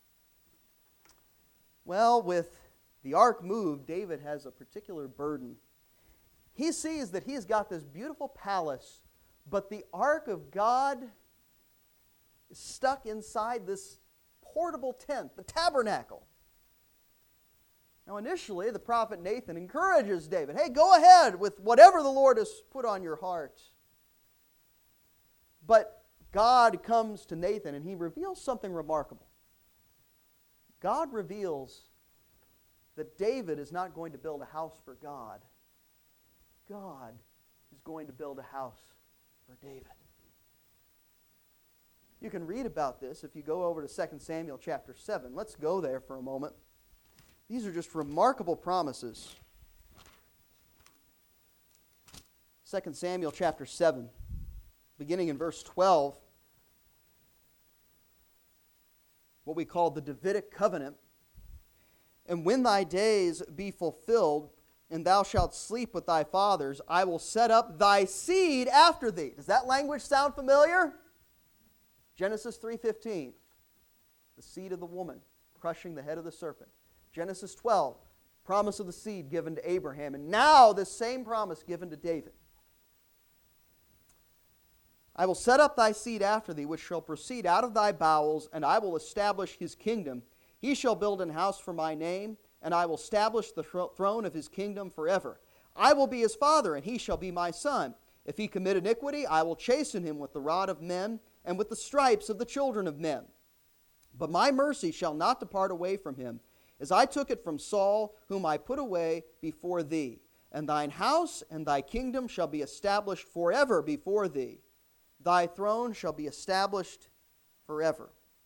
Well, with the ark moved, David has a particular burden. He sees that he's got this beautiful palace, but the ark of God is stuck inside this portable tent, the tabernacle. Now initially, the prophet Nathan encourages David, hey, go ahead with whatever the Lord has put on your heart. But God comes to Nathan and he reveals something remarkable. God reveals that David is not going to build a house for God. God is going to build a house for David. You can read about this if you go over to Second Samuel chapter seven. Let's go there for a moment. These are just remarkable promises. Second Samuel chapter seven, beginning in verse twelve, what we call the Davidic covenant. And when thy days be fulfilled, and thou shalt sleep with thy fathers. I will set up thy seed after thee. Does that language sound familiar? Genesis three fifteen, the seed of the woman crushing the head of the serpent. Genesis twelve, promise of the seed given to Abraham. And now this same promise given to David. I will set up thy seed after thee, which shall proceed out of thy bowels, and I will establish his kingdom. He shall build an house for my name, and I will establish the throne of his kingdom forever. I will be his father, and he shall be my son. If he commit iniquity, I will chasten him with the rod of men, and with the stripes of the children of men. But my mercy shall not depart away from him, as I took it from Saul, whom I put away before thee. And thine house and thy kingdom shall be established forever before thee. Thy throne shall be established forever.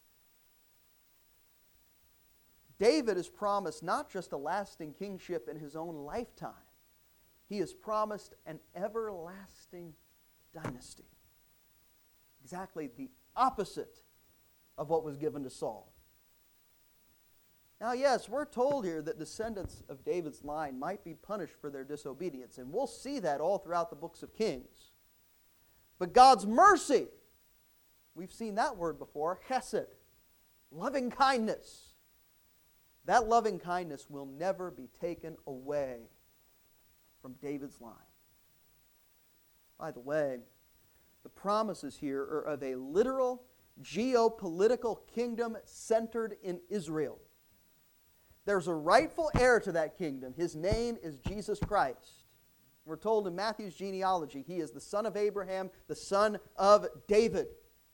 David is promised not just a lasting kingship in his own lifetime. He is promised an everlasting dynasty. Exactly the opposite of what was given to Saul. Now, yes, we're told here that descendants of David's line might be punished for their disobedience, and we'll see that all throughout the books of Kings. But God's mercy, we've seen that word before, chesed, loving kindness. That loving kindness will never be taken away from David's line. By the way, the promises here are of a literal geopolitical kingdom centered in Israel. There's a rightful heir to that kingdom. His name is Jesus Christ. We're told in Matthew's genealogy, he is the son of Abraham, the son of David.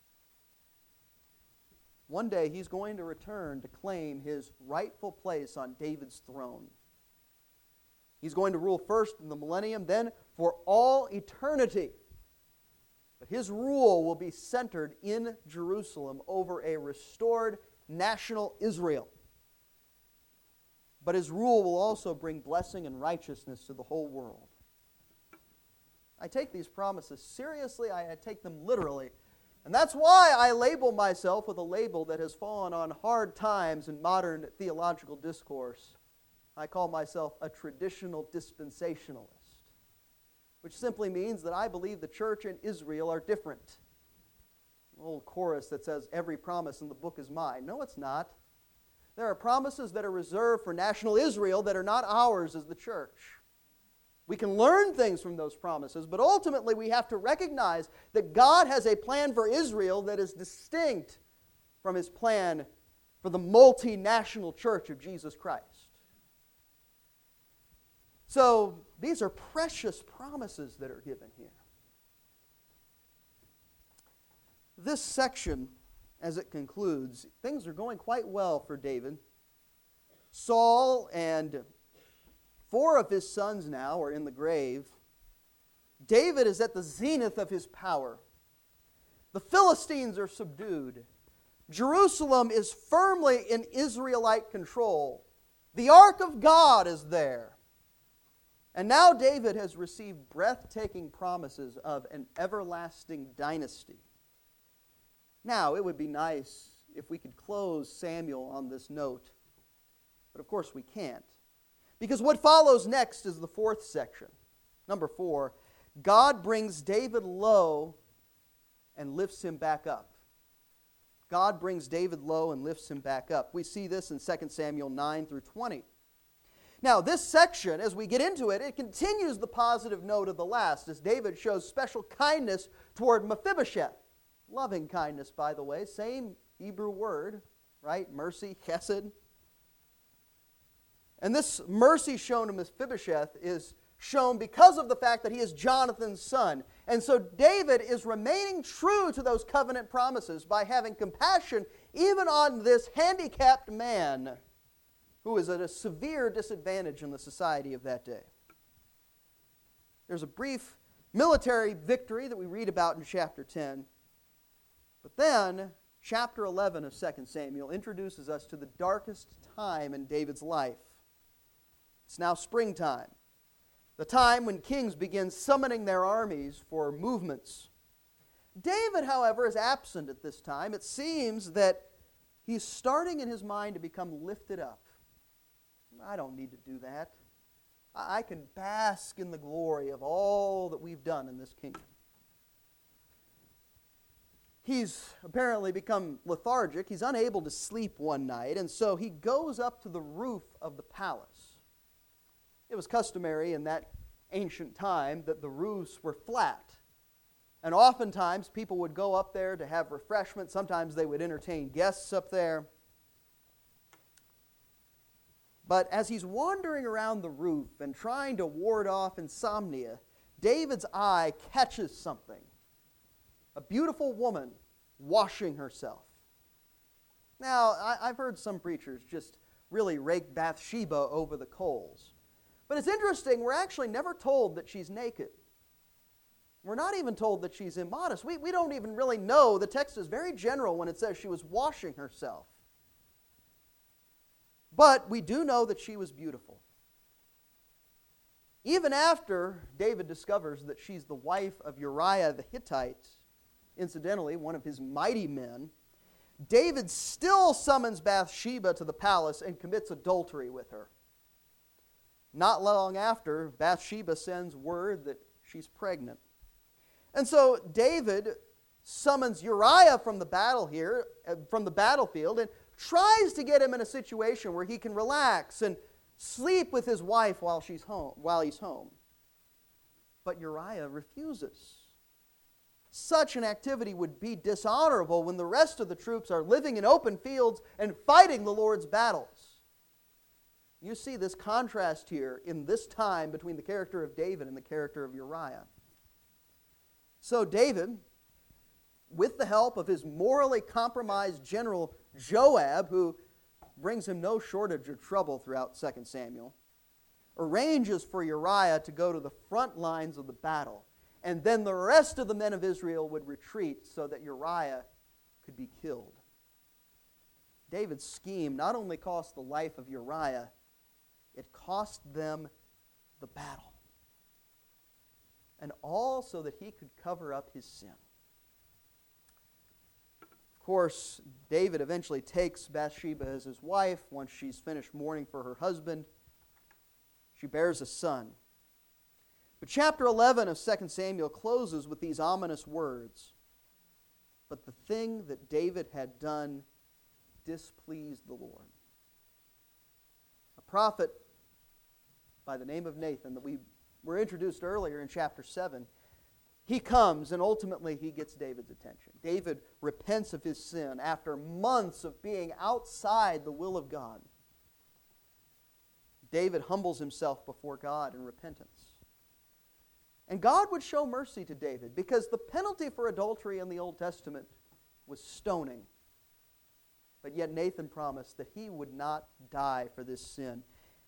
One day he's going to return to claim his rightful place on David's throne. He's going to rule first in the millennium, then for all eternity. But his rule will be centered in Jerusalem over a restored national Israel. But his rule will also bring blessing and righteousness to the whole world. I take these promises seriously. I take them literally. And that's why I label myself with a label that has fallen on hard times in modern theological discourse. I call myself a traditional dispensationalist, which simply means that I believe the church and Israel are different. An old chorus that says, every promise in the book is mine. No, it's not. There are promises that are reserved for national Israel that are not ours as the church. We can learn things from those promises, but ultimately we have to recognize that God has a plan for Israel that is distinct from his plan for the multinational church of Jesus Christ. So these are precious promises that are given here. This section, as it concludes, things are going quite well for David. Saul and four of his sons now are in the grave. David is at the zenith of his power. The Philistines are subdued. Jerusalem is firmly in Israelite control. The Ark of God is there. And now David has received breathtaking promises of an everlasting dynasty. Now, it would be nice if we could close Samuel on this note, but of course we can't. Because what follows next is the fourth section. Number four, God brings David low and lifts him back up. God brings David low and lifts him back up. We see this in Second Samuel nine through twenty. Now, this section, as we get into it, it continues the positive note of the last, as David shows special kindness toward Mephibosheth. Loving kindness, by the way, same Hebrew word, right? Mercy, chesed. And this mercy shown to Mephibosheth is shown because of the fact that he is Jonathan's son. And so David is remaining true to those covenant promises by having compassion even on this handicapped man who is at a severe disadvantage in the society of that day. There's a brief military victory that we read about in chapter ten. But then, chapter eleven of Second Samuel introduces us to the darkest time in David's life. It's now springtime, the time when kings begin summoning their armies for movements. David, however, is absent at this time. It seems that he's starting in his mind to become lifted up. I don't need to do that. I can bask in the glory of all that we've done in this kingdom. He's apparently become lethargic. He's unable to sleep one night, and so he goes up to the roof of the palace. It was customary in that ancient time that the roofs were flat. And oftentimes people would go up there to have refreshment. Sometimes they would entertain guests up there. But as he's wandering around the roof and trying to ward off insomnia, David's eye catches something. A beautiful woman washing herself. Now, I, I've heard some preachers just really rake Bathsheba over the coals. But it's interesting, we're actually never told that she's naked. We're not even told that she's immodest. We, we don't even really know. The text is very general when it says she was washing herself. But we do know that she was beautiful. Even after David discovers that she's the wife of Uriah the Hittite, incidentally, one of his mighty men, David still summons Bathsheba to the palace and commits adultery with her. Not long after, Bathsheba sends word that she's pregnant. And so David summons Uriah from the battle here, uh, from the battlefield, and tries to get him in a situation where he can relax and sleep with his wife while she's home, while he's home. But Uriah refuses. Such an activity would be dishonorable when the rest of the troops are living in open fields and fighting the Lord's battles. You see this contrast here in this time between the character of David and the character of Uriah. So David, with the help of his morally compromised general Joab, who brings him no shortage of trouble throughout Second Samuel, arranges for Uriah to go to the front lines of the battle. And then the rest of the men of Israel would retreat so that Uriah could be killed. David's scheme not only cost the life of Uriah, it cost them the battle. And all so that he could cover up his sin. Of course, David eventually takes Bathsheba as his wife. Once she's finished mourning for her husband, she bears a son. But chapter eleven of Second Samuel closes with these ominous words. But the thing that David had done displeased the Lord. A prophet by the name of Nathan that we were introduced earlier in chapter seven, he comes and ultimately he gets David's attention. David repents of his sin after months of being outside the will of God. David humbles himself before God in repentance. And God would show mercy to David because the penalty for adultery in the Old Testament was stoning. But yet Nathan promised that he would not die for this sin.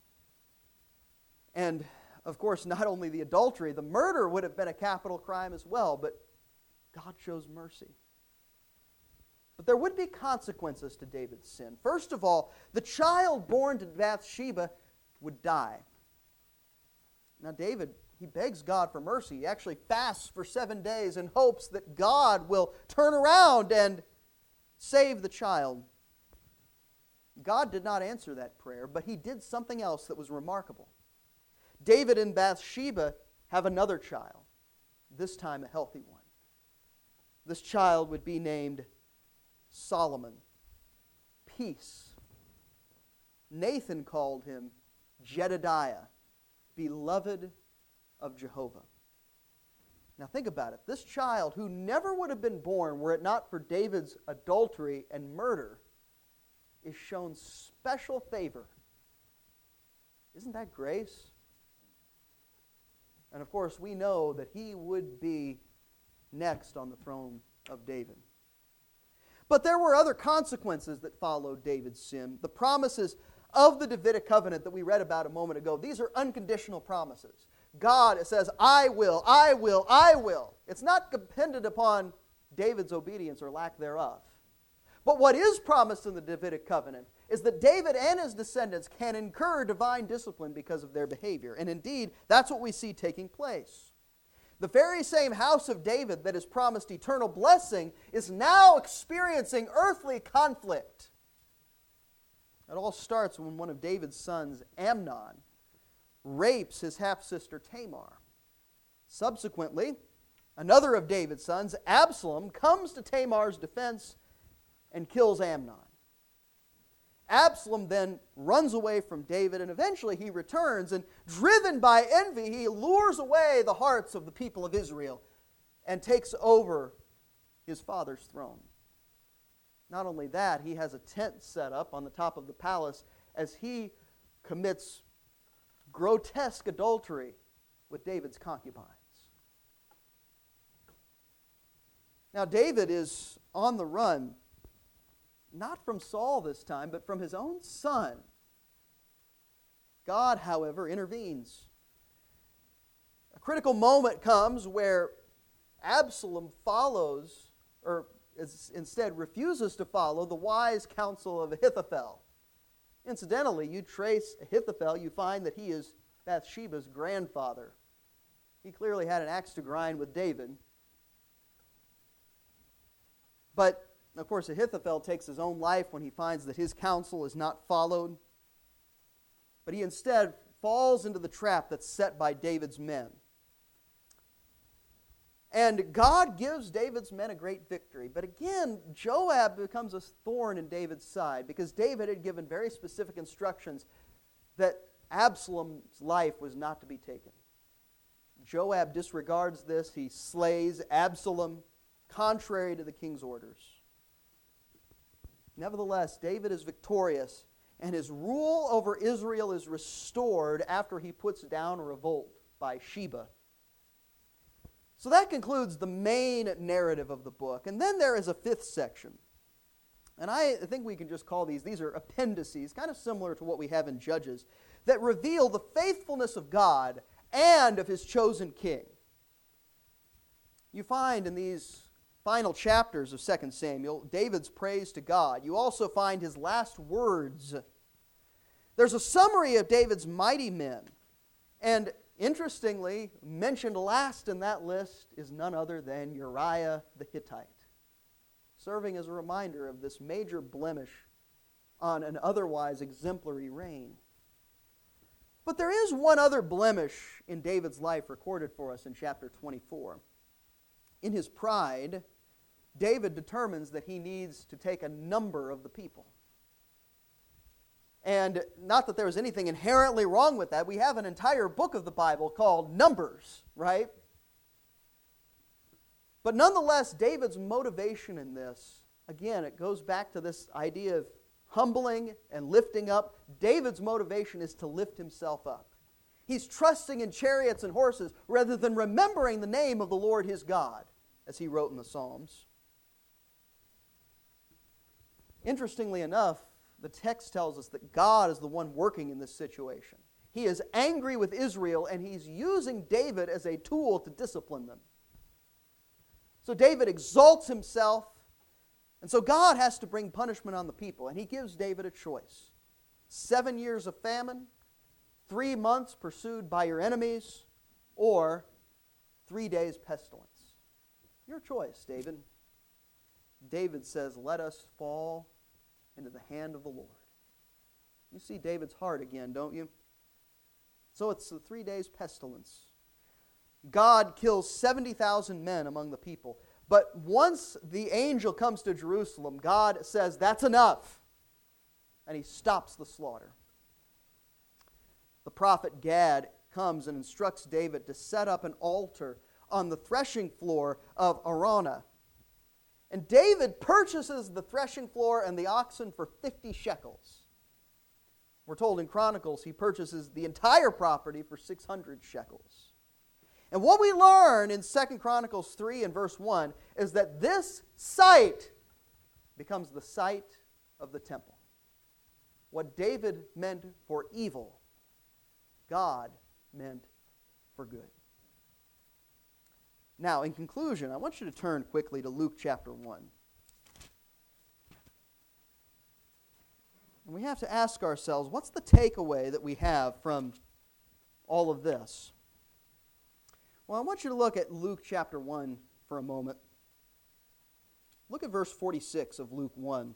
And, of course, not only the adultery, the murder would have been a capital crime as well, but God shows mercy. But there would be consequences to David's sin. First of all, the child born to Bathsheba would die. Now, David, he begs God for mercy. He actually fasts for seven days in hopes that God will turn around and save the child. God did not answer that prayer, but he did something else that was remarkable. David and Bathsheba have another child, this time a healthy one. This child would be named Solomon, peace. Nathan called him Jedediah, beloved of Jehovah. Now think about it. This child, who never would have been born were it not for David's adultery and murder, is shown special favor. Isn't that grace? And of course, we know that he would be next on the throne of David. But there were other consequences that followed David's sin. The promises of the Davidic covenant that we read about a moment ago, these are unconditional promises. God says, I will, I will, I will. It's not dependent upon David's obedience or lack thereof. But what is promised in the Davidic covenant is that David and his descendants can incur divine discipline because of their behavior. And indeed, that's what we see taking place. The very same house of David that is promised eternal blessing is now experiencing earthly conflict. It all starts when one of David's sons, Amnon, rapes his half-sister Tamar. Subsequently, another of David's sons, Absalom, comes to Tamar's defense and kills Amnon. Absalom then runs away from David, and eventually he returns, and driven by envy, he lures away the hearts of the people of Israel and takes over his father's throne. Not only that, he has a tent set up on the top of the palace as he commits grotesque adultery with David's concubines. Now, David is on the run, not from Saul this time, but from his own son. God, however, intervenes. A critical moment comes where Absalom follows, or is, instead refuses to follow, the wise counsel of Ahithophel. Incidentally, you trace Ahithophel, you find that he is Bathsheba's grandfather. He clearly had an axe to grind with David. But, of course, Ahithophel takes his own life when he finds that his counsel is not followed. But he instead falls into the trap that's set by David's men. And God gives David's men a great victory. But again, Joab becomes a thorn in David's side because David had given very specific instructions that Absalom's life was not to be taken. Joab disregards this. He slays Absalom contrary to the king's orders. Nevertheless, David is victorious, and his rule over Israel is restored after he puts down a revolt by Sheba. So that concludes the main narrative of the book. And then there is a fifth section. And I think we can just call these, these are appendices, kind of similar to what we have in Judges, that reveal the faithfulness of God and of His chosen king. You find in these final chapters of Second Samuel David's praise to God. You also find his last words. There's a summary of David's mighty men. And interestingly, mentioned last in that list is none other than Uriah the Hittite, serving as a reminder of this major blemish on an otherwise exemplary reign. But there is one other blemish in David's life recorded for us in chapter twenty-four. In his pride, David determines that he needs to take a number of the people. And not that there was anything inherently wrong with that. We have an entire book of the Bible called Numbers, right? But nonetheless, David's motivation in this, again, it goes back to this idea of humbling and lifting up. David's motivation is to lift himself up. He's trusting in chariots and horses rather than remembering the name of the Lord his God, as he wrote in the Psalms. Interestingly enough, the text tells us that God is the one working in this situation. He is angry with Israel, and he's using David as a tool to discipline them. So David exalts himself, and so God has to bring punishment on the people, and he gives David a choice. Seven years of famine, three months pursued by your enemies, or three days pestilence. Your choice, David. David says, let us fall into the hand of the Lord. You see David's heart again, don't you? So it's the three days pestilence. God kills seventy thousand men among the people. But once the angel comes to Jerusalem, God says, that's enough. And he stops the slaughter. The prophet Gad comes and instructs David to set up an altar on the threshing floor of Araunah. And David purchases the threshing floor and the oxen for fifty shekels. We're told in Chronicles he purchases the entire property for six hundred shekels. And what we learn in Second Chronicles three and verse one is that this site becomes the site of the temple. What David meant for evil, God meant for good. Now, in conclusion, I want you to turn quickly to Luke chapter one. And we have to ask ourselves, what's the takeaway that we have from all of this? Well, I want you to look at Luke chapter one for a moment. Look at verse forty-six of Luke one.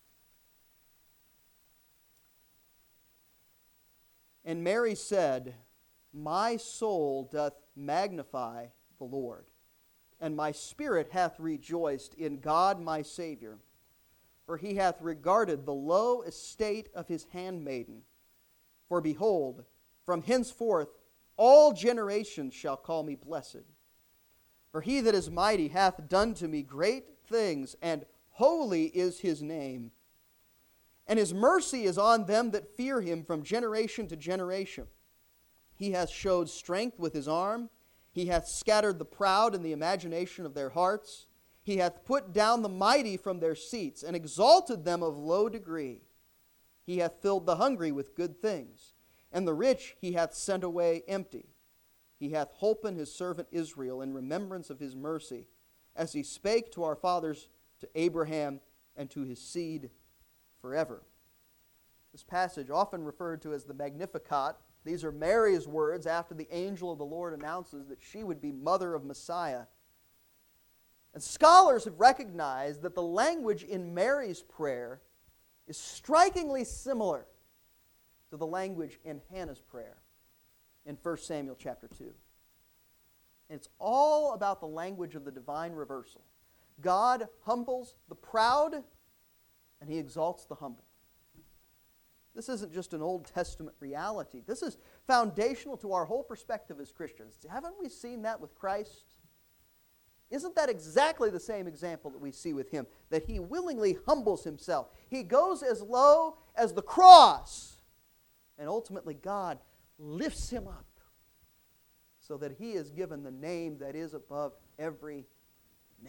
And Mary said, My soul doth magnify the Lord, and my spirit hath rejoiced in God my Savior. For he hath regarded the low estate of his handmaiden. For behold, from henceforth all generations shall call me blessed. For he that is mighty hath done to me great things, and holy is his name. And his mercy is on them that fear him from generation to generation. He hath showed strength with his arm. He hath scattered the proud in the imagination of their hearts. He hath put down the mighty from their seats, and exalted them of low degree. He hath filled the hungry with good things, and the rich he hath sent away empty. He hath holpen his servant Israel in remembrance of his mercy, as he spake to our fathers, to Abraham, and to his seed forever. This passage, often referred to as the Magnificat, these are Mary's words after the angel of the Lord announces that she would be mother of Messiah. And scholars have recognized that the language in Mary's prayer is strikingly similar to the language in Hannah's prayer in First Samuel chapter two. And it's all about the language of the divine reversal. God humbles the proud, and He exalts the humble. This isn't just an Old Testament reality. This is foundational to our whole perspective as Christians. Haven't we seen that with Christ? Isn't that exactly the same example that we see with Him? That He willingly humbles Himself. He goes as low as the cross. And ultimately God lifts Him up so that He is given the name that is above every name.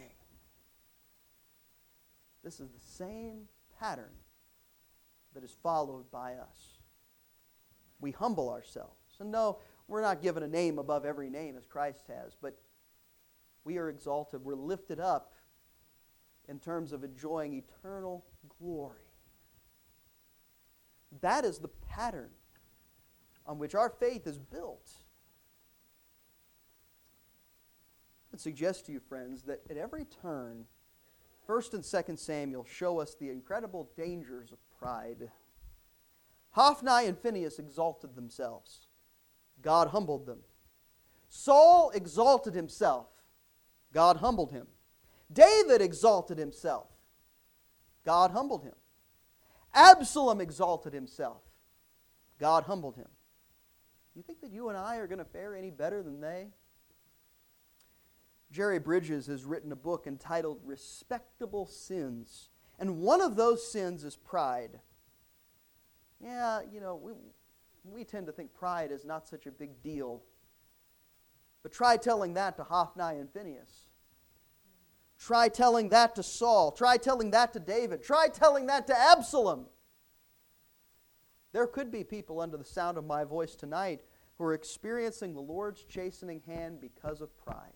This is the same pattern that is followed by us. We humble ourselves. And no, we're not given a name above every name as Christ has, but we are exalted. We're lifted up in terms of enjoying eternal glory. That is the pattern on which our faith is built. I would suggest to you, friends, that at every turn, First and Second Samuel show us the incredible dangers of pride. Hophni and Phinehas exalted themselves. God humbled them. Saul exalted himself. God humbled him. David exalted himself. God humbled him. Absalom exalted himself. God humbled him. You think that you and I are going to fare any better than they? Jerry Bridges has written a book entitled Respectable Sins. And one of those sins is pride. Yeah, you know, we, we tend to think pride is not such a big deal. But try telling that to Hophni and Phinehas. Try telling that to Saul. Try telling that to David. Try telling that to Absalom. There could be people under the sound of my voice tonight who are experiencing the Lord's chastening hand because of pride.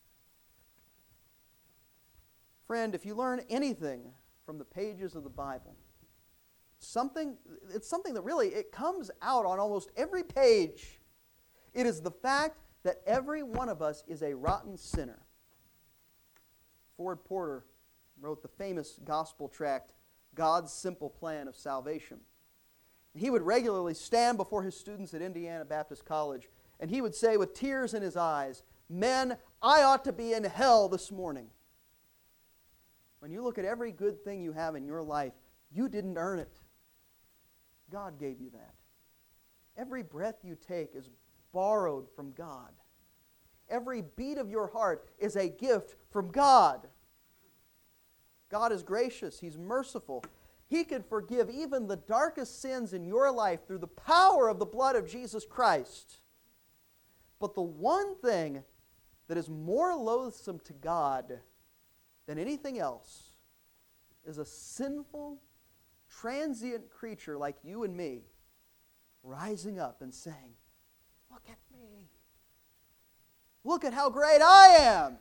Friend, if you learn anything from the pages of the Bible, something, it's something that really, it comes out on almost every page. It is the fact that every one of us is a rotten sinner. Ford Porter wrote the famous gospel tract, God's Simple Plan of Salvation. He would regularly stand before his students at Indiana Baptist College, and he would say with tears in his eyes, "Men, I ought to be in hell this morning." When you look at every good thing you have in your life, you didn't earn it. God gave you that. Every breath you take is borrowed from God. Every beat of your heart is a gift from God. God is gracious. He's merciful. He can forgive even the darkest sins in your life through the power of the blood of Jesus Christ. But the one thing that is more loathsome to God than anything else is a sinful, transient creature like you and me rising up and saying, "Look at me. Look at how great I am."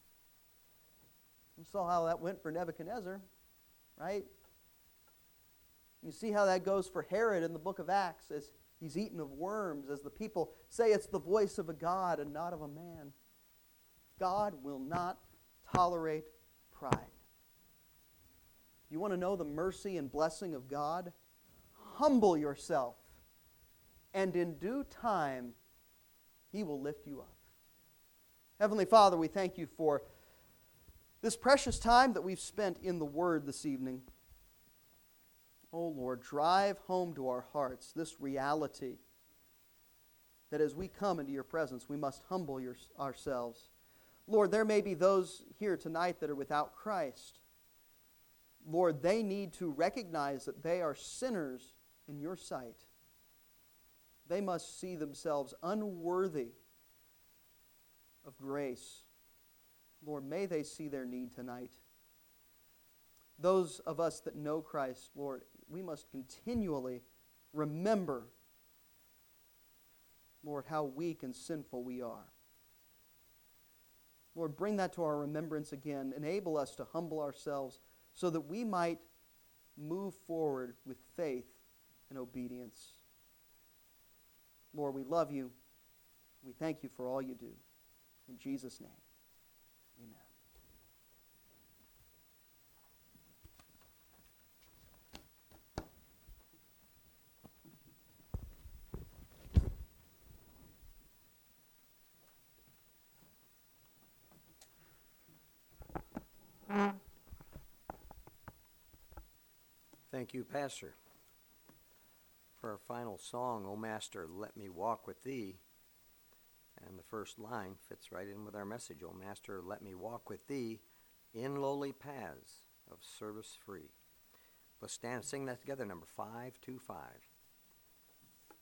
You saw how that went for Nebuchadnezzar, right? You see how that goes for Herod in the book of Acts as he's eaten of worms, as the people say it's the voice of a God and not of a man. God will not tolerate pride. You want to know the mercy and blessing of God? Humble yourself, and in due time He will lift you up. Heavenly Father, we thank you for this precious time that we've spent in the Word this evening. Oh Lord, drive home to our hearts this reality that as we come into your presence, we must humble your, ourselves. Lord, there may be those here tonight that are without Christ. Lord, they need to recognize that they are sinners in your sight. They must see themselves unworthy of grace. Lord, may they see their need tonight. Those of us that know Christ, Lord, we must continually remember, Lord, how weak and sinful we are. Lord, bring that to our remembrance again. Enable us to humble ourselves so that we might move forward with faith and obedience. Lord, we love you. We thank you for all you do. In Jesus' name, amen. Thank you, Pastor. For our final song, O Master, Let Me Walk With Thee. And the first line fits right in with our message. O Master, let me walk with Thee in lowly paths of service free. Let's stand and sing that together, number five two five.